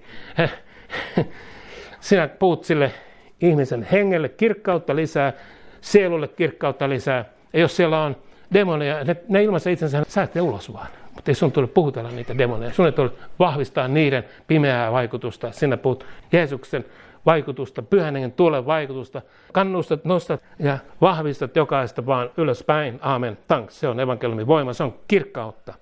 Sinä puhut sille ihmisen hengelle kirkkautta lisää, sielulle kirkkautta lisää. Ja jos siellä on demonia, ne, ne ilmaisee itsensä, sä et ne ulos vaan. Mutta ei sun tule puhutella niitä demoneja. Sun ei tule vahvistaa niiden pimeää vaikutusta. Sinä puhut Jeesuksen vaikutusta, pyhän hengen tulen vaikutusta. Kannustat, nostat ja vahvistat jokaista vaan ylöspäin. Aamen. Tang, se on evankeliumin voima, se on kirkkautta.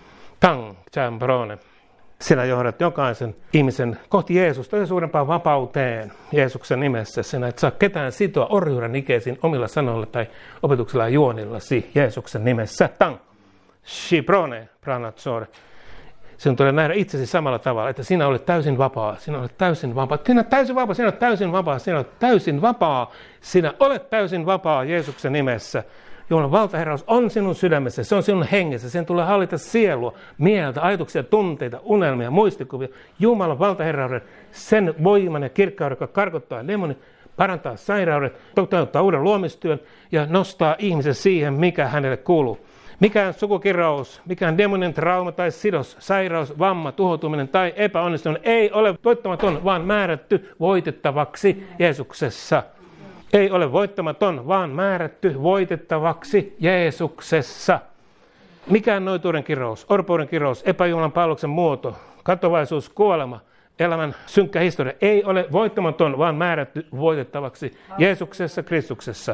Tang, chambrone. Sinä johdat jokaisen ihmisen kohti Jeesusta ja suurempaan vapauteen Jeesuksen nimessä. Sinä et saa ketään sitoa orjuuden ikeisiin omilla sanoilla tai opetuksella ja juonillasi Jeesuksen nimessä. Tang, shiprone, pranatsore. Sinun tulee nähdä itsesi samalla tavalla, että sinä olet täysin vapaa. Sinä olet täysin vapaa. Sinä olet täysin vapaa. Sinä olet täysin vapaa. Sinä olet täysin vapaa. Sinä olet täysin vapaa Jeesuksen nimessä. Jumalan valtaherraus on sinun sydämessä. Se on sinun hengessä. Sen tulee hallita sielua, mieltä, ajatuksia, tunteita, unelmia, muistikuvia. Jumalan valtaherrauden, sen voiman ja kirkkauden, joka karkottaa demonit, parantaa sairaudet, toteuttaa uuden luomistyön ja nostaa ihmisen siihen, mikä hänelle kuuluu. Mikään sukukirous, mikään demonin trauma tai sidos, sairaus, vamma, tuhoutuminen tai epäonnistuminen ei ole voittamaton, vaan määrätty voitettavaksi Jeesuksessa. Ei ole voittamaton, vaan määrätty voitettavaksi Jeesuksessa. Mikään noituuden kirous, orpouden kirous, epäjumalan palveluksen muoto, katovaisuus, kuolema, elämän synkkä historia ei ole voittamaton, vaan määrätty voitettavaksi Jeesuksessa, Kristuksessa.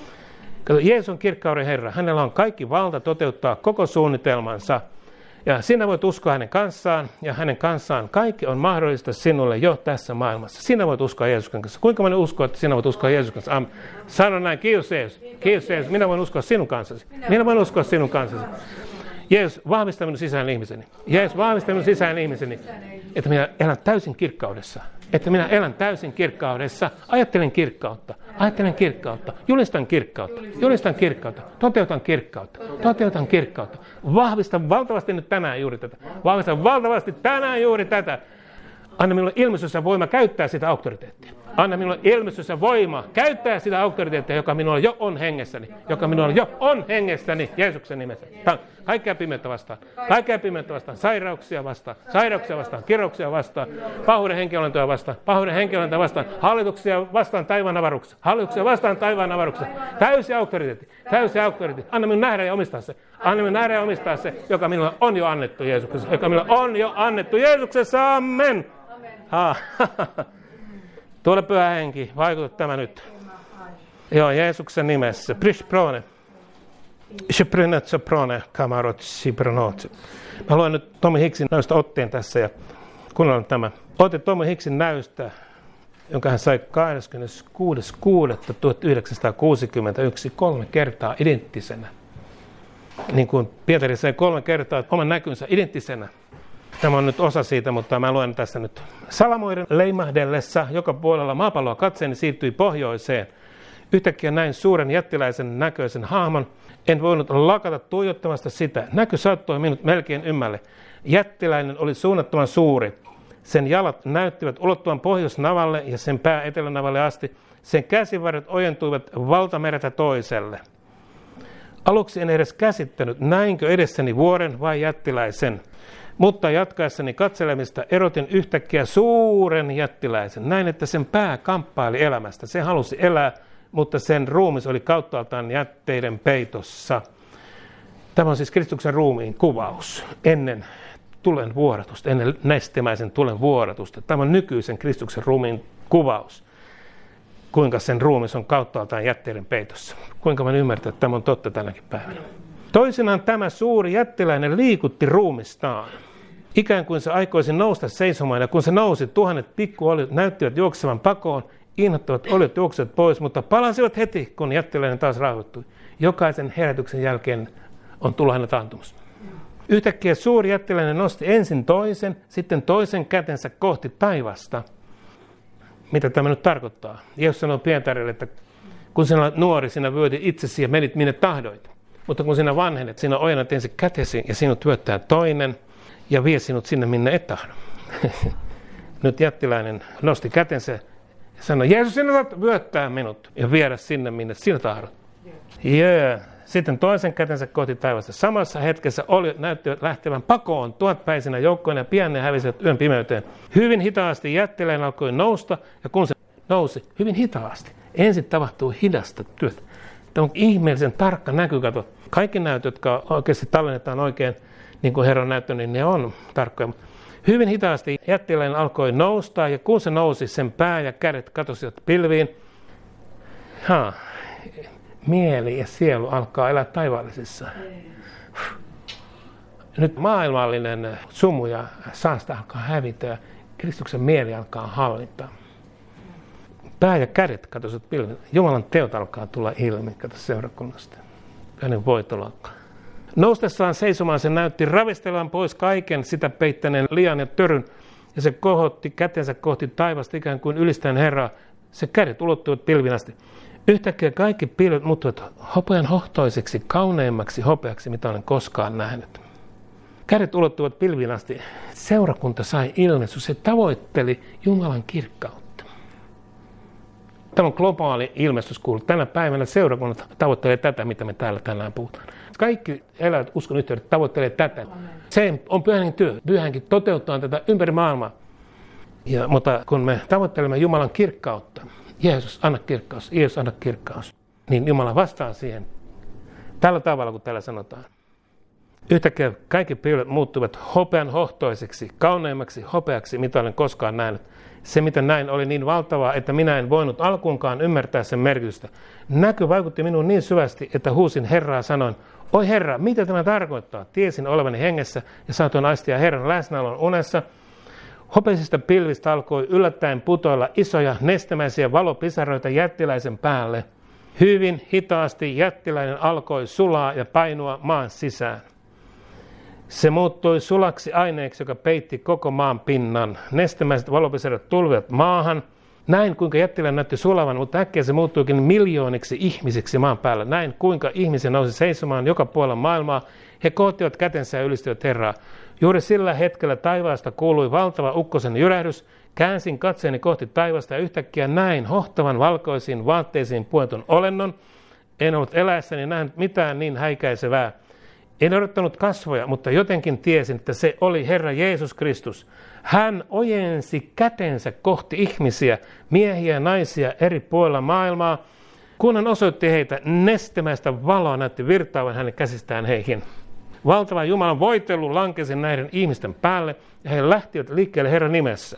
Kato, Jeesus on kirkkauden Herra. Hänellä on kaikki valta toteuttaa koko suunnitelmansa. Ja sinä voit uskoa hänen kanssaan, ja hänen kanssaan kaikki on mahdollista sinulle jo tässä maailmassa. Sinä voit uskoa Jeesuksen kanssa. Kuinka moni uskoo, että sinä voit uskoa Jeesuksen kanssa? Am. Sano näin, kiitos Jeesus. Kiitos Jeesus. Minä voin uskoa sinun kanssasi. Minä voin uskoa sinun kanssasi. Jeesus, vahvista minun sisään ihmiseni. Jeesus, vahvista minun sisään ihmiseni. Että minä elän täysin kirkkaudessa. Että minä elän täysin kirkkaudessa. Ajattelen kirkkautta. Ajattelen kirkkautta. Julistan kirkkautta. Julistan kirkkautta. Toteutan kirkkautta. Toteutan kirkkautta. Vahvistan valtavasti nyt tänään juuri tätä. Vahvistan valtavasti tänään juuri tätä. Anna minulle ilmestys ja voima käyttää sitä auktoriteettia. Anna minulle ilmestys ja voima käyttää sitä auktoriteettia, joka minulla jo on hengessäni. Joka minulla jo on hengessäni Jeesuksen nimessä. Kaikkea pimeyttä vastaan. Kaikkea pimeyttä vastaan. Sairauksia vastaan. Sairauksia vastaan. Kiroksia vastaan. Pahuuden henkilöintöä vastaan. Pahuuden henkilöintöä vastaan. Hallituksia vastaan taivaan avaruksessa. Hallituksia vastaan taivaan avaruksessa. Täysi auktoriteetti. Täysi auktoriteetti. Anna minun nähdä ja omistaa se. Anna minun nähdä ja omistaa se, joka minulle on jo annettu Jeesuksessa. Joka minulle on jo annettu Jeesuksessa. Amen. Ha. Tuolle pyhä henki, vaikuta tämä nyt. Joo, Jeesuksen nimessä. Prishprone. Shiprinetsoprone, kamarot, shipronotse. Mä luen nyt Tommy Hicksin näystä otteen tässä ja kuunnellaan tämä. Ote Tommy Hicksin näystä, jonka hän sai kahdeskymmeneskuudes kuudetta tuhatyhdeksänsataakuusikymmentäyksi kolme kertaa identtisenä. Niin kuin Pietari sai kolme kertaa oman näkynsä identtisenä. Tämä on nyt osa siitä, mutta mä luen tässä nyt. Salamoiden leimahdellessa joka puolella maapalloa katseeni siirtyi pohjoiseen. Yhtäkkiä näin suuren jättiläisen näköisen hahmon. En voinut lakata tuijottamasta sitä. Näky saattoi minut melkein ymmälle. Jättiläinen oli suunnattoman suuri. Sen jalat näyttivät ulottuvan pohjoisnavalle ja sen pää etelänavalle asti. Sen käsivarret ojentuivat valtamereltä toiselle. Aluksi en edes käsittänyt, näinkö edessäni vuoren vai jättiläisen. Mutta jatkaessani katselemista erotin yhtäkkiä suuren jättiläisen. Näin, että sen pää kamppaili elämästä. Se halusi elää, mutta sen ruumis oli kauttaaltaan jätteiden peitossa. Tämä on siis Kristuksen ruumiin kuvaus ennen tulen vuodatusta, ennen nestemäisen tulen vuodatusta. Tämä on nykyisen Kristuksen ruumiin kuvaus. Kuinka sen ruumis on kauttaaltaan jätteiden peitossa. Kuinka mä ymmärrän, että tämä on totta tänäkin päivänä. Toisinaan tämä suuri jättiläinen liikutti ruumistaan. Ikään kuin se aikoisi nousta seisomaan, ja kun se nousi, tuhannet pikkuoljut näyttivät juoksevan pakoon, inhottavat oljut juoksevat pois, mutta palasivat heti, kun jättiläinen taas rauhoittui. Jokaisen herätyksen jälkeen on tullut hänen taantumus. Yhtäkkiä suuri jättiläinen nosti ensin toisen, sitten toisen kätensä kohti taivasta. Mitä tämä nyt tarkoittaa? Jeesus sanoi Pietarille, että kun sinä olet nuori, sinä vyötit itsesi ja menit minne tahdoit. Mutta kun sinä vanhenet, sinä ojennat ensin kätesi ja sinut vyöttää toinen ja vie sinut sinne, minne et tahdo. Nyt jättiläinen nosti kätensä ja sanoi, Jeesus, sinä saat vyöttää minut ja viedä sinne, minne sinä tahdot. Yeah. Sitten toisen kätensä kohti taivasta. Samassa hetkessä oljut näyttivät lähtevän pakoon tuhatpäisinä joukkoina ja pian ne hävisivät yön pimeyteen. Hyvin hitaasti jättiläinen alkoi nousta ja kun se nousi hyvin hitaasti, ensin tapahtuu hidasta työtä. Tämä on ihmeellisen tarkka näkykato. Kaikki näytöt, jotka oikeasti tallennetaan oikein, niin kuin Herra on näyttänyt, niin ne on tarkkoja. Hyvin hitaasti jättiläinen alkoi nousta, ja kun se nousi, sen pää ja kädet katosivat pilviin. Ha, mieli ja sielu alkaa elää taivaallisissa. Nyt maailmallinen sumu ja saasta alkaa hävitä ja Kristuksen mieli alkaa hallita. Pää ja kädet katosivat pilviin. Jumalan teot alkaa tulla ilmi, kato seurakunnasta. Hänen voitolo alkaa. Noustessaan seisomaan se näytti ravistelevan pois kaiken sitä peittäneen lian ja töryn, ja se kohotti kätensä kohti taivasta ikään kuin ylistäen Herraa. Se kädet ulottuivat pilvin asti. Yhtäkkiä kaikki pilvet muuttuivat hopean hohtoiseksi, kauneimmaksi hopeaksi, mitä olen koskaan nähnyt. Kädet ulottuivat pilvin asti. Seurakunta sai ilmestys. Se tavoitteli Jumalan kirkkautta. Tämä on globaali ilmestys kuullut. Tänä päivänä seurakunnat tavoittelee tätä, mitä me täällä tänään puhutaan. Kaikki elävät uskon yhteydet tavoittelee tätä. Amen. Se on Pyhän Hengen työ. Pyhä Henki toteuttaa tätä ympäri maailmaa. Ja, mutta kun me tavoittelemme Jumalan kirkkautta, Jeesus, anna kirkkaus, Jeesus, anna kirkkaus, niin Jumala vastaa siihen tällä tavalla, kun täällä sanotaan. Yhtäkkiä kaikki pilvet muuttuivat hopean hohtoiseksi, kauneimmaksi hopeaksi, mitä olen koskaan nähnyt. Se, mitä näin, oli niin valtavaa, että minä en voinut alkuunkaan ymmärtää sen merkitystä. Näky vaikutti minuun niin syvästi, että huusin Herraa sanoin, oi Herra, mitä tämä tarkoittaa? Tiesin olevani hengessä ja saatoin aistia Herran läsnäolon unessa. Hopeisista pilvistä alkoi yllättäen putoilla isoja nestemäisiä valopisaroita jättiläisen päälle. Hyvin hitaasti jättiläinen alkoi sulaa ja painua maan sisään. Se muuttui sulaksi aineeksi, joka peitti koko maan pinnan. Nestemäiset valopisarat tulvivat maahan. Näin kuinka jättiläinen näytti sulavan, mutta äkkiä se muuttuikin miljooniksi ihmisiksi maan päällä. Näin kuinka ihmisiä nousi seisomaan joka puolella maailmaa. He kohottivat kätensä ja ylistivät Herraa. Juuri sillä hetkellä taivaasta kuului valtava ukkosen jyrähdys. Käänsin katseeni kohti taivasta ja yhtäkkiä näin hohtavan valkoisiin vaatteisiin puetun olennon. En ollut eläessäni nähnyt mitään niin häikäisevää. En odottanut kasvoja, mutta jotenkin tiesin, että se oli Herra Jeesus Kristus. Hän ojensi kätensä kohti ihmisiä, miehiä ja naisia eri puolilla maailmaa. Kun hän osoitti heitä, nestemäistä valoa näytti virtaavan hänen käsistään heihin. Valtava Jumalan voitelu lankesi näiden ihmisten päälle ja he lähtivät liikkeelle Herran nimessä.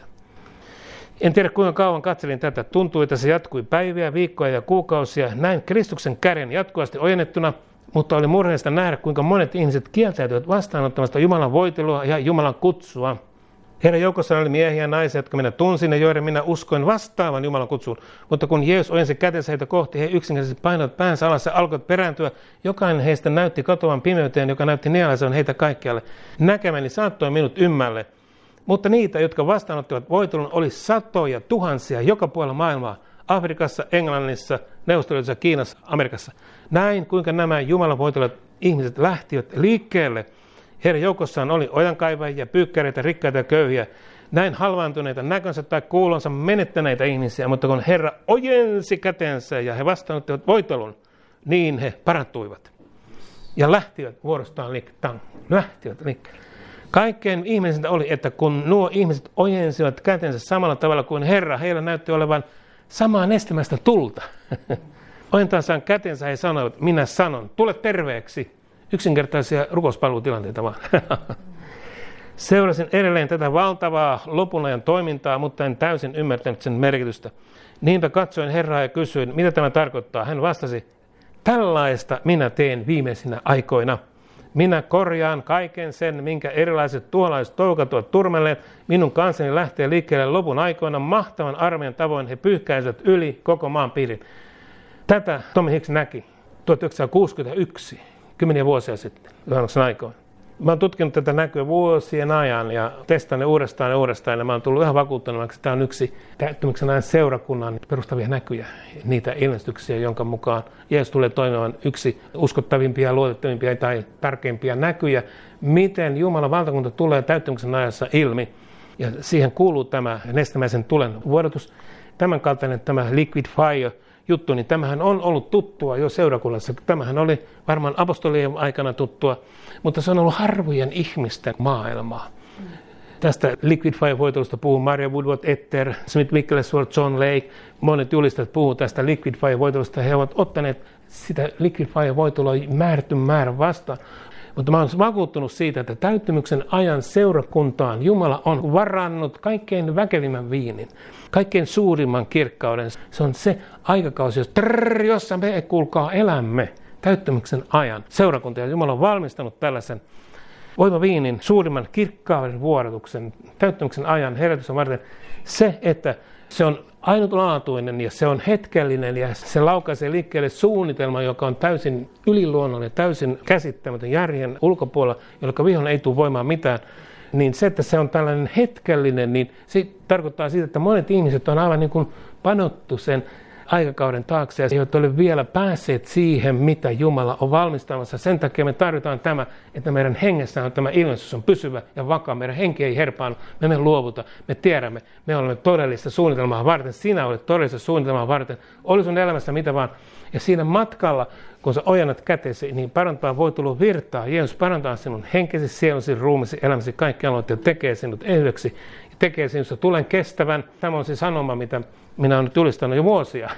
En tiedä kuinka kauan katselin tätä. Tuntui, että se jatkui päiviä, viikkoja ja kuukausia. Näin Kristuksen käden jatkuvasti ojennettuna, mutta oli murheellista nähdä, kuinka monet ihmiset kieltäytyivät vastaanottamasta Jumalan voitelua ja Jumalan kutsua. Heidän joukossaan oli miehiä ja naisia, jotka minä tunsin ja joiden minä uskoin vastaavan Jumalan kutsuun. Mutta kun Jeesus ojensi kätensä heitä kohti, he yksinkertaisesti painoivat päänsä alas ja alkoivat perääntyä. Jokainen heistä näytti katoavan pimeyteen, joka näytti nielaisevan heitä kaikkialle. Näkemäni saattoi minut ymmälle. Mutta niitä, jotka vastaanottivat voitelun, oli satoja tuhansia joka puolella maailmaa. Afrikassa, Englannissa, Neuvostoliitossa, Kiinassa, Amerikassa. Näin kuinka nämä Jumalan voitelut ihmiset lähtivät liikkeelle. Heidän joukossaan oli ojankaivajia, pyykkäreitä, rikkaita ja köyhiä. Näin halvaantuneita, näkönsä tai kuulonsa menettäneitä ihmisiä, mutta kun Herra ojensi kätensä ja he vastaanottivat voitelun, niin he parantuivat. Ja lähtivät vuorostaan liikkeelle. Lähtivät liikkeelle. Kaikkein ihmisintä oli, että kun nuo ihmiset ojensivat kätensä samalla tavalla kuin Herra, heillä näytti olevan samaa nestemäistä tulta. Ojentaessaan kätensä he sanoivat, minä sanon, tule terveeksi. Yksinkertaisia rukouspalvelutilanteita vaan. Seurasin edelleen tätä valtavaa lopunajan toimintaa, mutta en täysin ymmärtänyt sen merkitystä. Niinpä katsoin Herraa ja kysyin, mitä tämä tarkoittaa. Hän vastasi, tällaista minä teen viimeisinä aikoina. Minä korjaan kaiken sen, minkä erilaiset tuholaiset toukat ovat turmelleet. Minun kansani lähtee liikkeelle lopun aikoina mahtavan armeijan tavoin. He pyyhkäisivät yli koko maan piirin. Tätä Tommy Hicks näki tuhatyhdeksänsataakuusikymmentäyksi, kymmeniä vuosia sitten, juhannuksen aikoina. Mä oon tutkinut tätä näkyä vuosien ajan ja testaan ne uudestaan ja uudestaan. Ja mä oon tullut ihan vakuuttuneeksi, että tämä on yksi täyttymyksen ajan seurakunnan perustavia näkyjä. Niitä ilmestyksiä, jonka mukaan Jeesus tulee toimimaan yksi uskottavimpia, luotettavimpia tai tärkeimpiä näkyjä. Miten Jumalan valtakunta tulee täyttymyksen ajassa ilmi. Ja siihen kuuluu tämä nestemäisen tulen vuodatus. Tämän kaltainen tämä liquid fire juttu, niin tämähän on ollut tuttua jo seurakunnassa. Tämähän oli varmaan apostolien aikana tuttua, mutta se on ollut harvojen ihmisten maailmaa. Mm. Tästä liquid fire-voitelusta puhuu Maria Woodward-Etter, Smith Wigglesworth, John Lake. Monet julistajat puhuu tästä liquid fire-voitelusta. He ovat ottaneet sitä liquid fire-voitelua määrätyn määrän vastaan. Mutta mä oon vakuuttunut siitä, että täyttymyksen ajan seurakuntaan Jumala on varannut kaikkein väkevimmän viinin, kaikkein suurimman kirkkauden. Se on se aikakausi, jossa me kuulkaa elämme täyttymyksen ajan seurakunta. Ja Jumala on valmistanut tällaisen voimaviinin, suurimman kirkkauden vuorotuksen, täyttymyksen ajan herätyksen varten. Se, että se on ainutlaatuinen ja se on hetkellinen ja se laukaisee liikkeelle suunnitelma, joka on täysin yliluonnollinen, täysin käsittämätön järjen ulkopuolella, jolloin vihollinen ei tule voimaan mitään. Niin se, että se on tällainen hetkellinen, niin se tarkoittaa sitä, että monet ihmiset on aivan niin kuin panottu sen aikakauden taakse ja eivät ole vielä päässeet siihen, mitä Jumala on valmistamassa. Sen takia me tarvitaan tämä, että meidän hengessä on tämä ilmestys on pysyvä ja vakaa. Meidän henki ei herpaannu, me emme luovuta. Me tiedämme, me olemme todellista suunnitelmaa varten. Sinä olet todellista suunnitelmaa varten. Oli sun elämässä mitä vaan. Ja siinä matkalla, kun sä ojannat kätesi, niin parantaa voi tulla virtaa. Jeesus parantaa sinun henkesi, sielusi, ruumisi, elämäsi, kaikki aloit ja tekee sinut ehdyksi. Tekee sinusta tulen kestävän. Tämä on se sanoma, mitä minä olen nyt julistanut jo vuosia.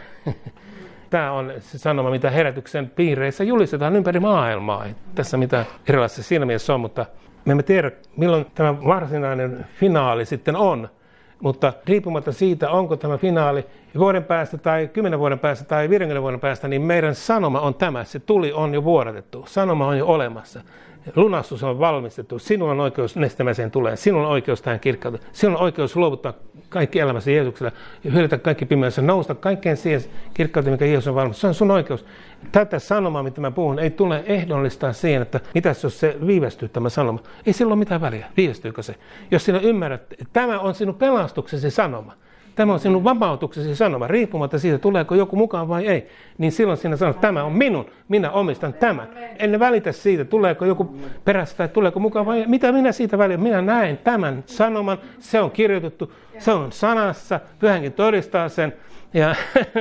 Tämä on se sanoma, mitä herätyksen piireissä julistetaan ympäri maailmaa. Ei tässä mitään erilaisessa siinä mielessä on, mutta me emme tiedä, milloin tämä varsinainen finaali sitten on. Mutta riippumatta siitä, onko tämä finaali vuoden päästä tai kymmenen vuoden päästä tai viidenkymmenen vuoden päästä, niin meidän sanoma on tämä. Se tuli on jo vuodatettu. Sanoma on jo olemassa. Lunastus on valmistettu. Sinulla on oikeus nestemäiseen tulee. Sinulla on oikeus tähän kirkkauteen. Sinulla on oikeus luovuttaa kaikki elämässä Jeesukselle ja hylätä kaikki pimeydessä. Nousta kaikkeen siihen kirkkauteen, mikä Jeesus on valmis. Se on sun oikeus. Tätä sanomaa, mitä mä puhun, ei tule ehdollistaa siihen, että mitäs jos se viivästyy tämä sanoma. Ei sillä ole mitään väliä. Viivästyykö se? Jos sinä ymmärrät, että tämä on sinun pelastuksesi sanoma. Tämä on sinun vapautuksesi sanoma, riippumatta siitä, tuleeko joku mukaan vai ei. Niin silloin sinä sanot, että tämä on minun, minä omistan tämän. En välitä siitä, tuleeko joku perässä tai tuleeko mukaan vai ei. Mitä minä siitä välitän? Minä näen tämän sanoman, se on kirjoitettu, se on sanassa, Pyhänkin todistaa sen. Ja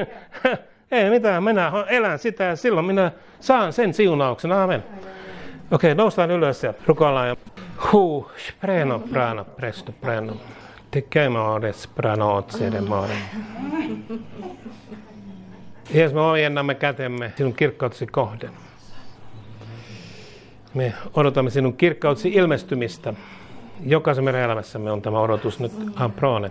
ei mitään, minä elän sitä ja silloin minä saan sen siunauksen. Aamen. Okei, okay, noustaan ylös ja rukoillaan. Huu, spreno, prano, presto, prano. Tekemores pranootsedemore. Jeesus, me ojennamme kätemme sinun kirkkautesi kohden. Me odotamme sinun kirkkautesi ilmestymistä. Jokaisen meidän elämässämme on tämä odotus nyt amprone.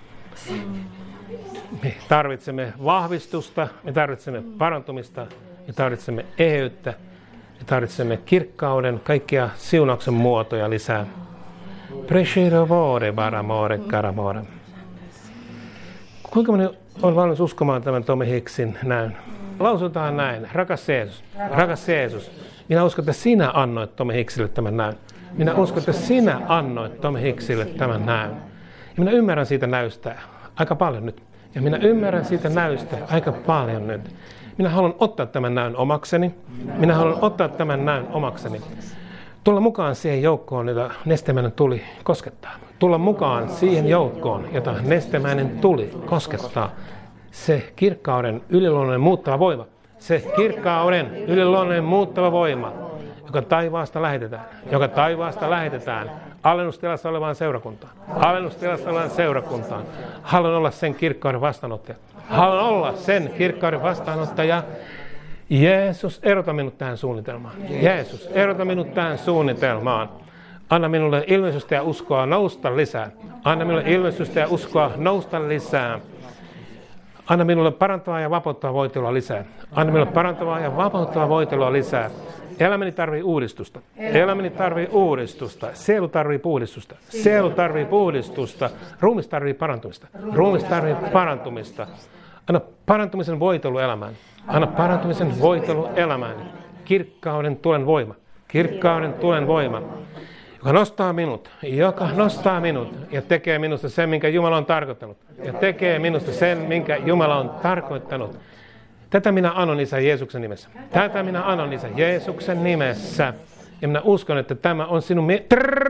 Me tarvitsemme vahvistusta, me tarvitsemme parantumista, me tarvitsemme eheyttä, me tarvitsemme kirkkauden, kaikkia siunauksen muotoja lisää. Prescirovore, baramore, caramore. Kuinka moni on valmis uskomaan tämän Tommy Hicksin näyn? Lausutaan näin. Rakas Jeesus, rakas Jeesus, minä uskon, että sinä annoit Tommy Hicksille tämän näyn. Minä uskon, että sinä annoit Tommy Hicksille tämän näyn. Ja minä ymmärrän siitä näystä aika paljon nyt. Ja minä ymmärrän siitä näystä aika paljon nyt. Minä haluan ottaa tämän näyn omakseni. Minä haluan ottaa tämän näyn omakseni. Tulla mukaan siihen joukkoon, jota nestemäinen tuli koskettaa. Tulla mukaan siihen joukkoon, jota nestemäinen tuli koskettaa. Se kirkkauden yliluonnollinen muuttava voima. Se kirkkauden yliluonnollinen muuttava voima, joka taivaasta lähetetään. Joka taivaasta lähetetään alennustilassa olevaan seurakuntaan. Alennustilassa olevaan seurakuntaan. Haluan olla sen kirkkauden vastaanottaja. Haluan olla sen kirkkauden vastaanottaja. Jeesus, erota minut tähän suunnitelmaan. Jeesus, erota minut tähän suunnitelmaan. Anna minulle ilmestystä ja uskoa nousta lisää. Anna minulle ilmestystä ja uskoa nousta lisää. Anna minulle parantavaa ja vapauttavaa voitelua lisää. Anna minulle parantavaa ja vapauttavaa voitelua lisää. Elämäni tarvii uudistusta. Elämäni tarvii uudistusta. Sielu tarvii puhdistusta. Sielu tarvii puhdistusta. Ruumis tarvii parantumista. Ruumis tarvii parantumista. Anna parantumisen voitelu elämään. Anna parantumisen voitelu elämään. Kirkkauden tulen voima. Kirkkauden tulen voima. Joka nostaa minut. Joka nostaa minut. Ja tekee minusta sen, minkä Jumala on tarkoittanut. Ja tekee minusta sen, minkä Jumala on tarkoittanut. Tätä minä annan Isä Jeesuksen nimessä. Tätä minä annan Isä Jeesuksen nimessä. Ja minä uskon, että tämä on sinun mie-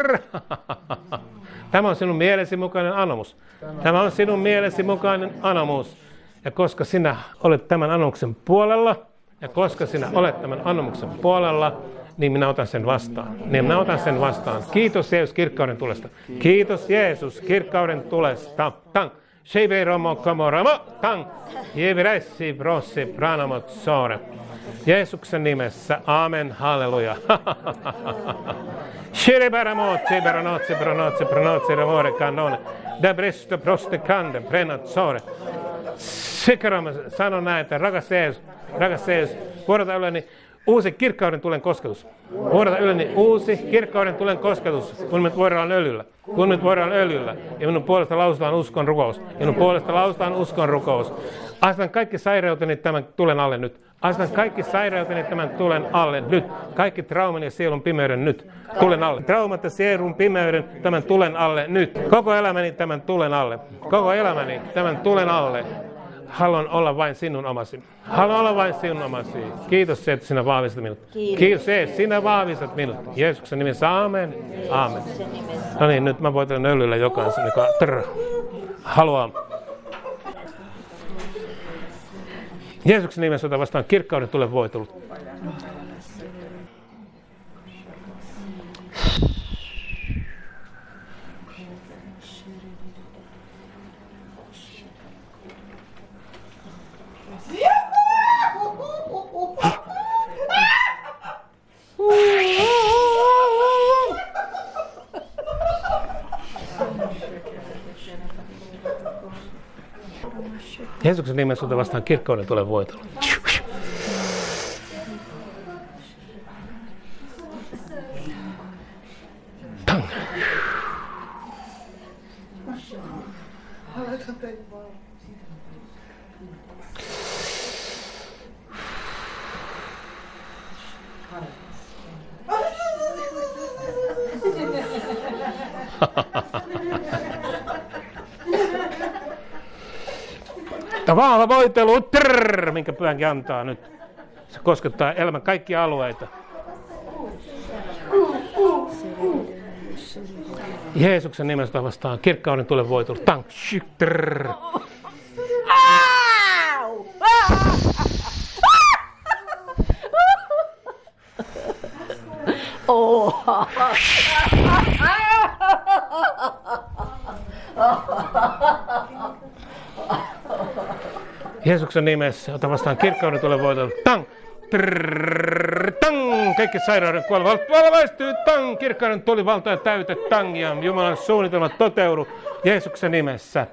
Tämä on sinun mielesi mukainen anomus. Tämä on sinun mielesi mukainen anomus. Ja koska sinä olet tämän anomuksen puolella, ja koska sinä olet tämän anomuksen puolella, niin minä otan sen vastaan. Niin minä otan sen vastaan. Kiitos Jeesus kirkkauden tulesta. Kiitos Jeesus kirkkauden tulesta. Tang. Sheiveromo komoramo. Tang. Jeveressi brossi pranamot sore. Jeesuksen nimessä. Amen. Halleluja. Shiribaramotse, baranotse, baranotse, baranotse, ravore, kanone. Da bresto proste kande, prenatsore. Sikaram sano näin, että rakas Jeesus, rakas Jeesus, vuodata yleni uusi kirkkauden tulen kosketus. Vuodata yleni uusi kirkkauden tulen kosketus, kun me voidaan öljyllä. Kun me voidaan öljyllä. Ja minun puolesta lausutaan uskon rukous. Ja minun puolesta lausutaan uskon rukous. Asetan kaikki sairauteni tämän tulen alle nyt. Asetan kaikki sairauteni tämän tulen alle nyt. Kaikki trauman ja sielun pimeyden nyt. Tulen alle. Traumat ja sielun pimeyden tämän tulen alle nyt. Koko elämäni tämän tulen alle. Koko elämäni tämän tulen alle. Haluan olla vain sinun omasi. Haluan olla vain sinun omasi. Kiitos se, että sinä vahvistat minut. Kiitos se, että sinä vahvistat minut. Jeesuksen nimessä, aamen. Aamen. No niin, nyt mä voitelen öljyllä jokaisen, joka trrr, haluaa. Jeesuksen nimessä ota vastaan kirkkauden tule voitelut. Jeesuksen nimessä ota vastaan kirkkauden tule voitelu. Tang. Tämä vahva voitelu, trrr, minkä pyhänkin antaa nyt. Se koskettaa elämän kaikkia alueita. Jeesuksen nimessä vastaan kirkkauden tule voitelu. Tang, shik, trrr. Jeesuksen nimessä ota vastaan kirkkauden tule voitelu. Tang, trrr, tang, kaikki sairauden kuolema valvaistyy. Tang, kirkkauden tuli valta ja täyte. Tang, ja Jumalan suunnitelmat toteudu Jeesuksen nimessä.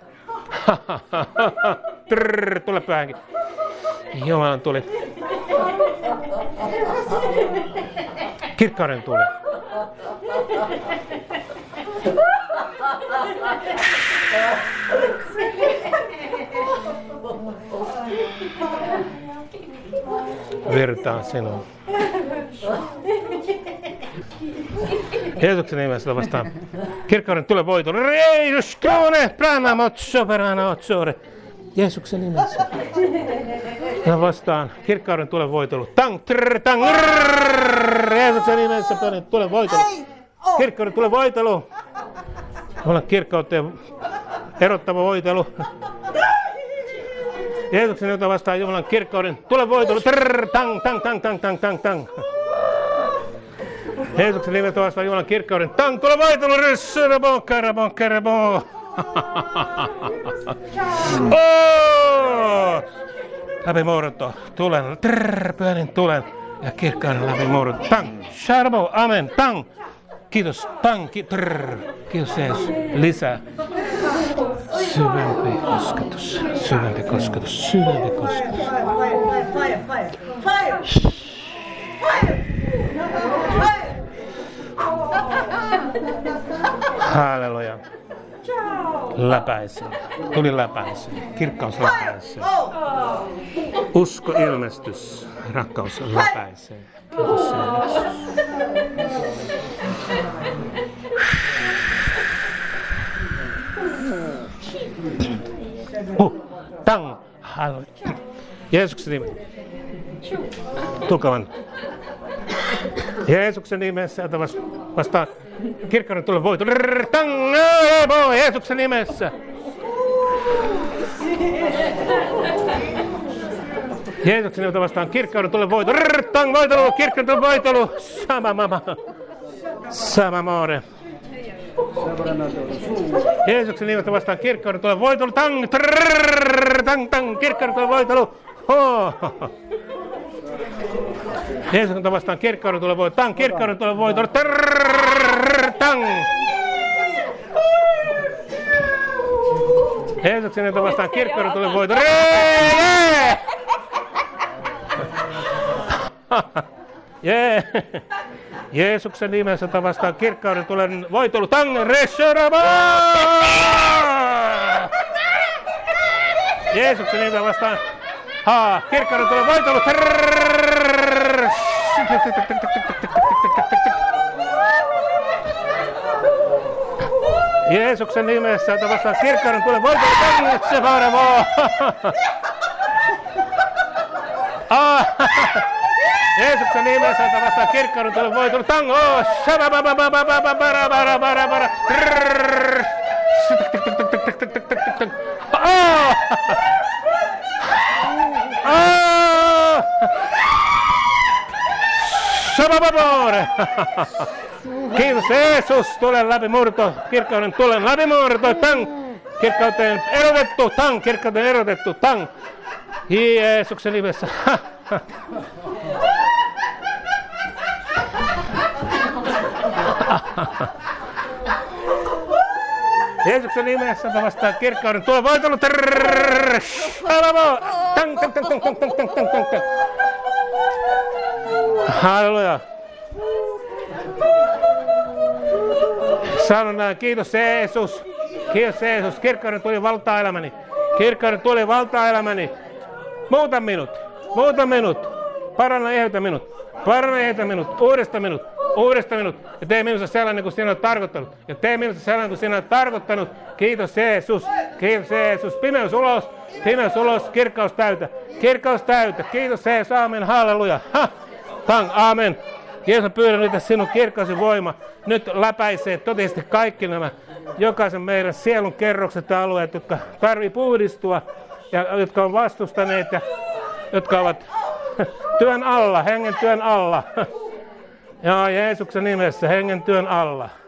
Trrr, tule pyhänkin. Jumalan tuli. Kirkkauden tuli. Virtaan sinun. Jeesuksen nimessä vastaan. Kirkkauden tule voitelu. Reidus krone, prana motso, perana otsore. Jeesuksen nimessä. Ja vastaan. Kirkkauden tule voitelu. Tang, trrr, tang, rrrr. Jeesuksen nimessä tule voitelu. Kirkkauden tule voitelu. Olla kirkkauteen erottava voitelu. Jeesuksen nimessä vastaan Jumalan kirkkauden tule voitelu. Trrr, tang, tang, tang, tang, tang, tang, tang. Jeesuksen nimessä vastaan Jumalan kirkkauden tang, tule voitelu. Ryssurabo, karabo, karabo. Oh! Läpi muodotto, tulen, trrr, pyhänen tulen ja kirkkauden läpi muodotto. Tang, sharbo, amen, tang. Kiitos, tang, ki, trrr. Kiitos Jeesus, lisää. Syvempi kosketus, syvempi kosketus, syvempi kosketus. Fire, fire, fire, fire, fire, fire. Halleluja. Läpäisee. Tuli läpäisee. Kirkkaus läpäisee. Usko ilmestys. Rakkaus läpäisee. Kiitos Jeesus. Uh, tang. Halleluja. Jeesuksen nimessä. Tulkaa vaan. Jeesuksen nimessä ota vastaan. Kirkkauden tule voitelu. Tang, ebo, Jeesuksen nimessä. Jeesuksen nimessä vastaan. Kirkkauden tule voitelu. Tang, voitelu, kirkkauden tule voitelu. Sama mama. Sama more. Jeesuksen nimessä vastaan. Kirkkauden tule voitelu. Tang, trrr, tang, tang, kirkkauden tule voitelu. Oh. Jeesuksen vastaan kirkkauden tulee voitto. Tang, kirkkauden tulee voitto. Tang. Jeesuksen nimessä vastaan kirkkauden tulee voitto. Jee! Jee! Jeesuksen nimessä vastaan kirkkauden tulee voitto. Tang, resheraba! Jeesuksen nimessä vastaan haa, kirkkauden tulee voitto. Jeesuksen nimessä vastaan kirkkauden tulee voitto. Se varmoo. Jeesuksen nimessä vastaan kirkkauden tulee voitto. Tango. Kiitos Jeesus, tulen läpimurto, kirkkauden tulen läpimurto, tang, kirkkauteen erotettu, tang, kirkkauteen erotettu, tang, Jeesuksen nimessä. Jeesuksen nimessä vastaan kirkkauden tulen voitelu, tang, tang, tang, tang, tang, tang, tang, tang, tang. Halleluja. Sanon näin, kiitos Jeesus, kiitos Jeesus, kirkkauden tuli valtaa elämäni, kirkkauden tuli valtaa elämäni. Muuta minut, muuta minut, paranna ehdota minut, paranna ehdota minut, uudesta minut, uudesta minut. Ja tee minusta sellainen kuin sinä olet tarkoittanut, ja tee minusta sellainen kuin sinä olet tarkoittanut. Kiitos Jeesus, kiitos Jeesus, pimeys ulos, pimeys ulos, kirkkaus täytä, kirkkaus täytä. Kiitos Jeesus, aamen, halleluja. Ha, tang, aamen. Jeesus, pyydän nyt, että sinun kirkkasi voima nyt läpäisee totisesti kaikki nämä jokaisen meidän sielun kerrokset ja alueet, jotka tarvitsee puhdistua ja jotka on vastustaneet ja jotka ovat työn alla, hengen työn alla. Ja Jeesuksen nimessä hengen työn alla.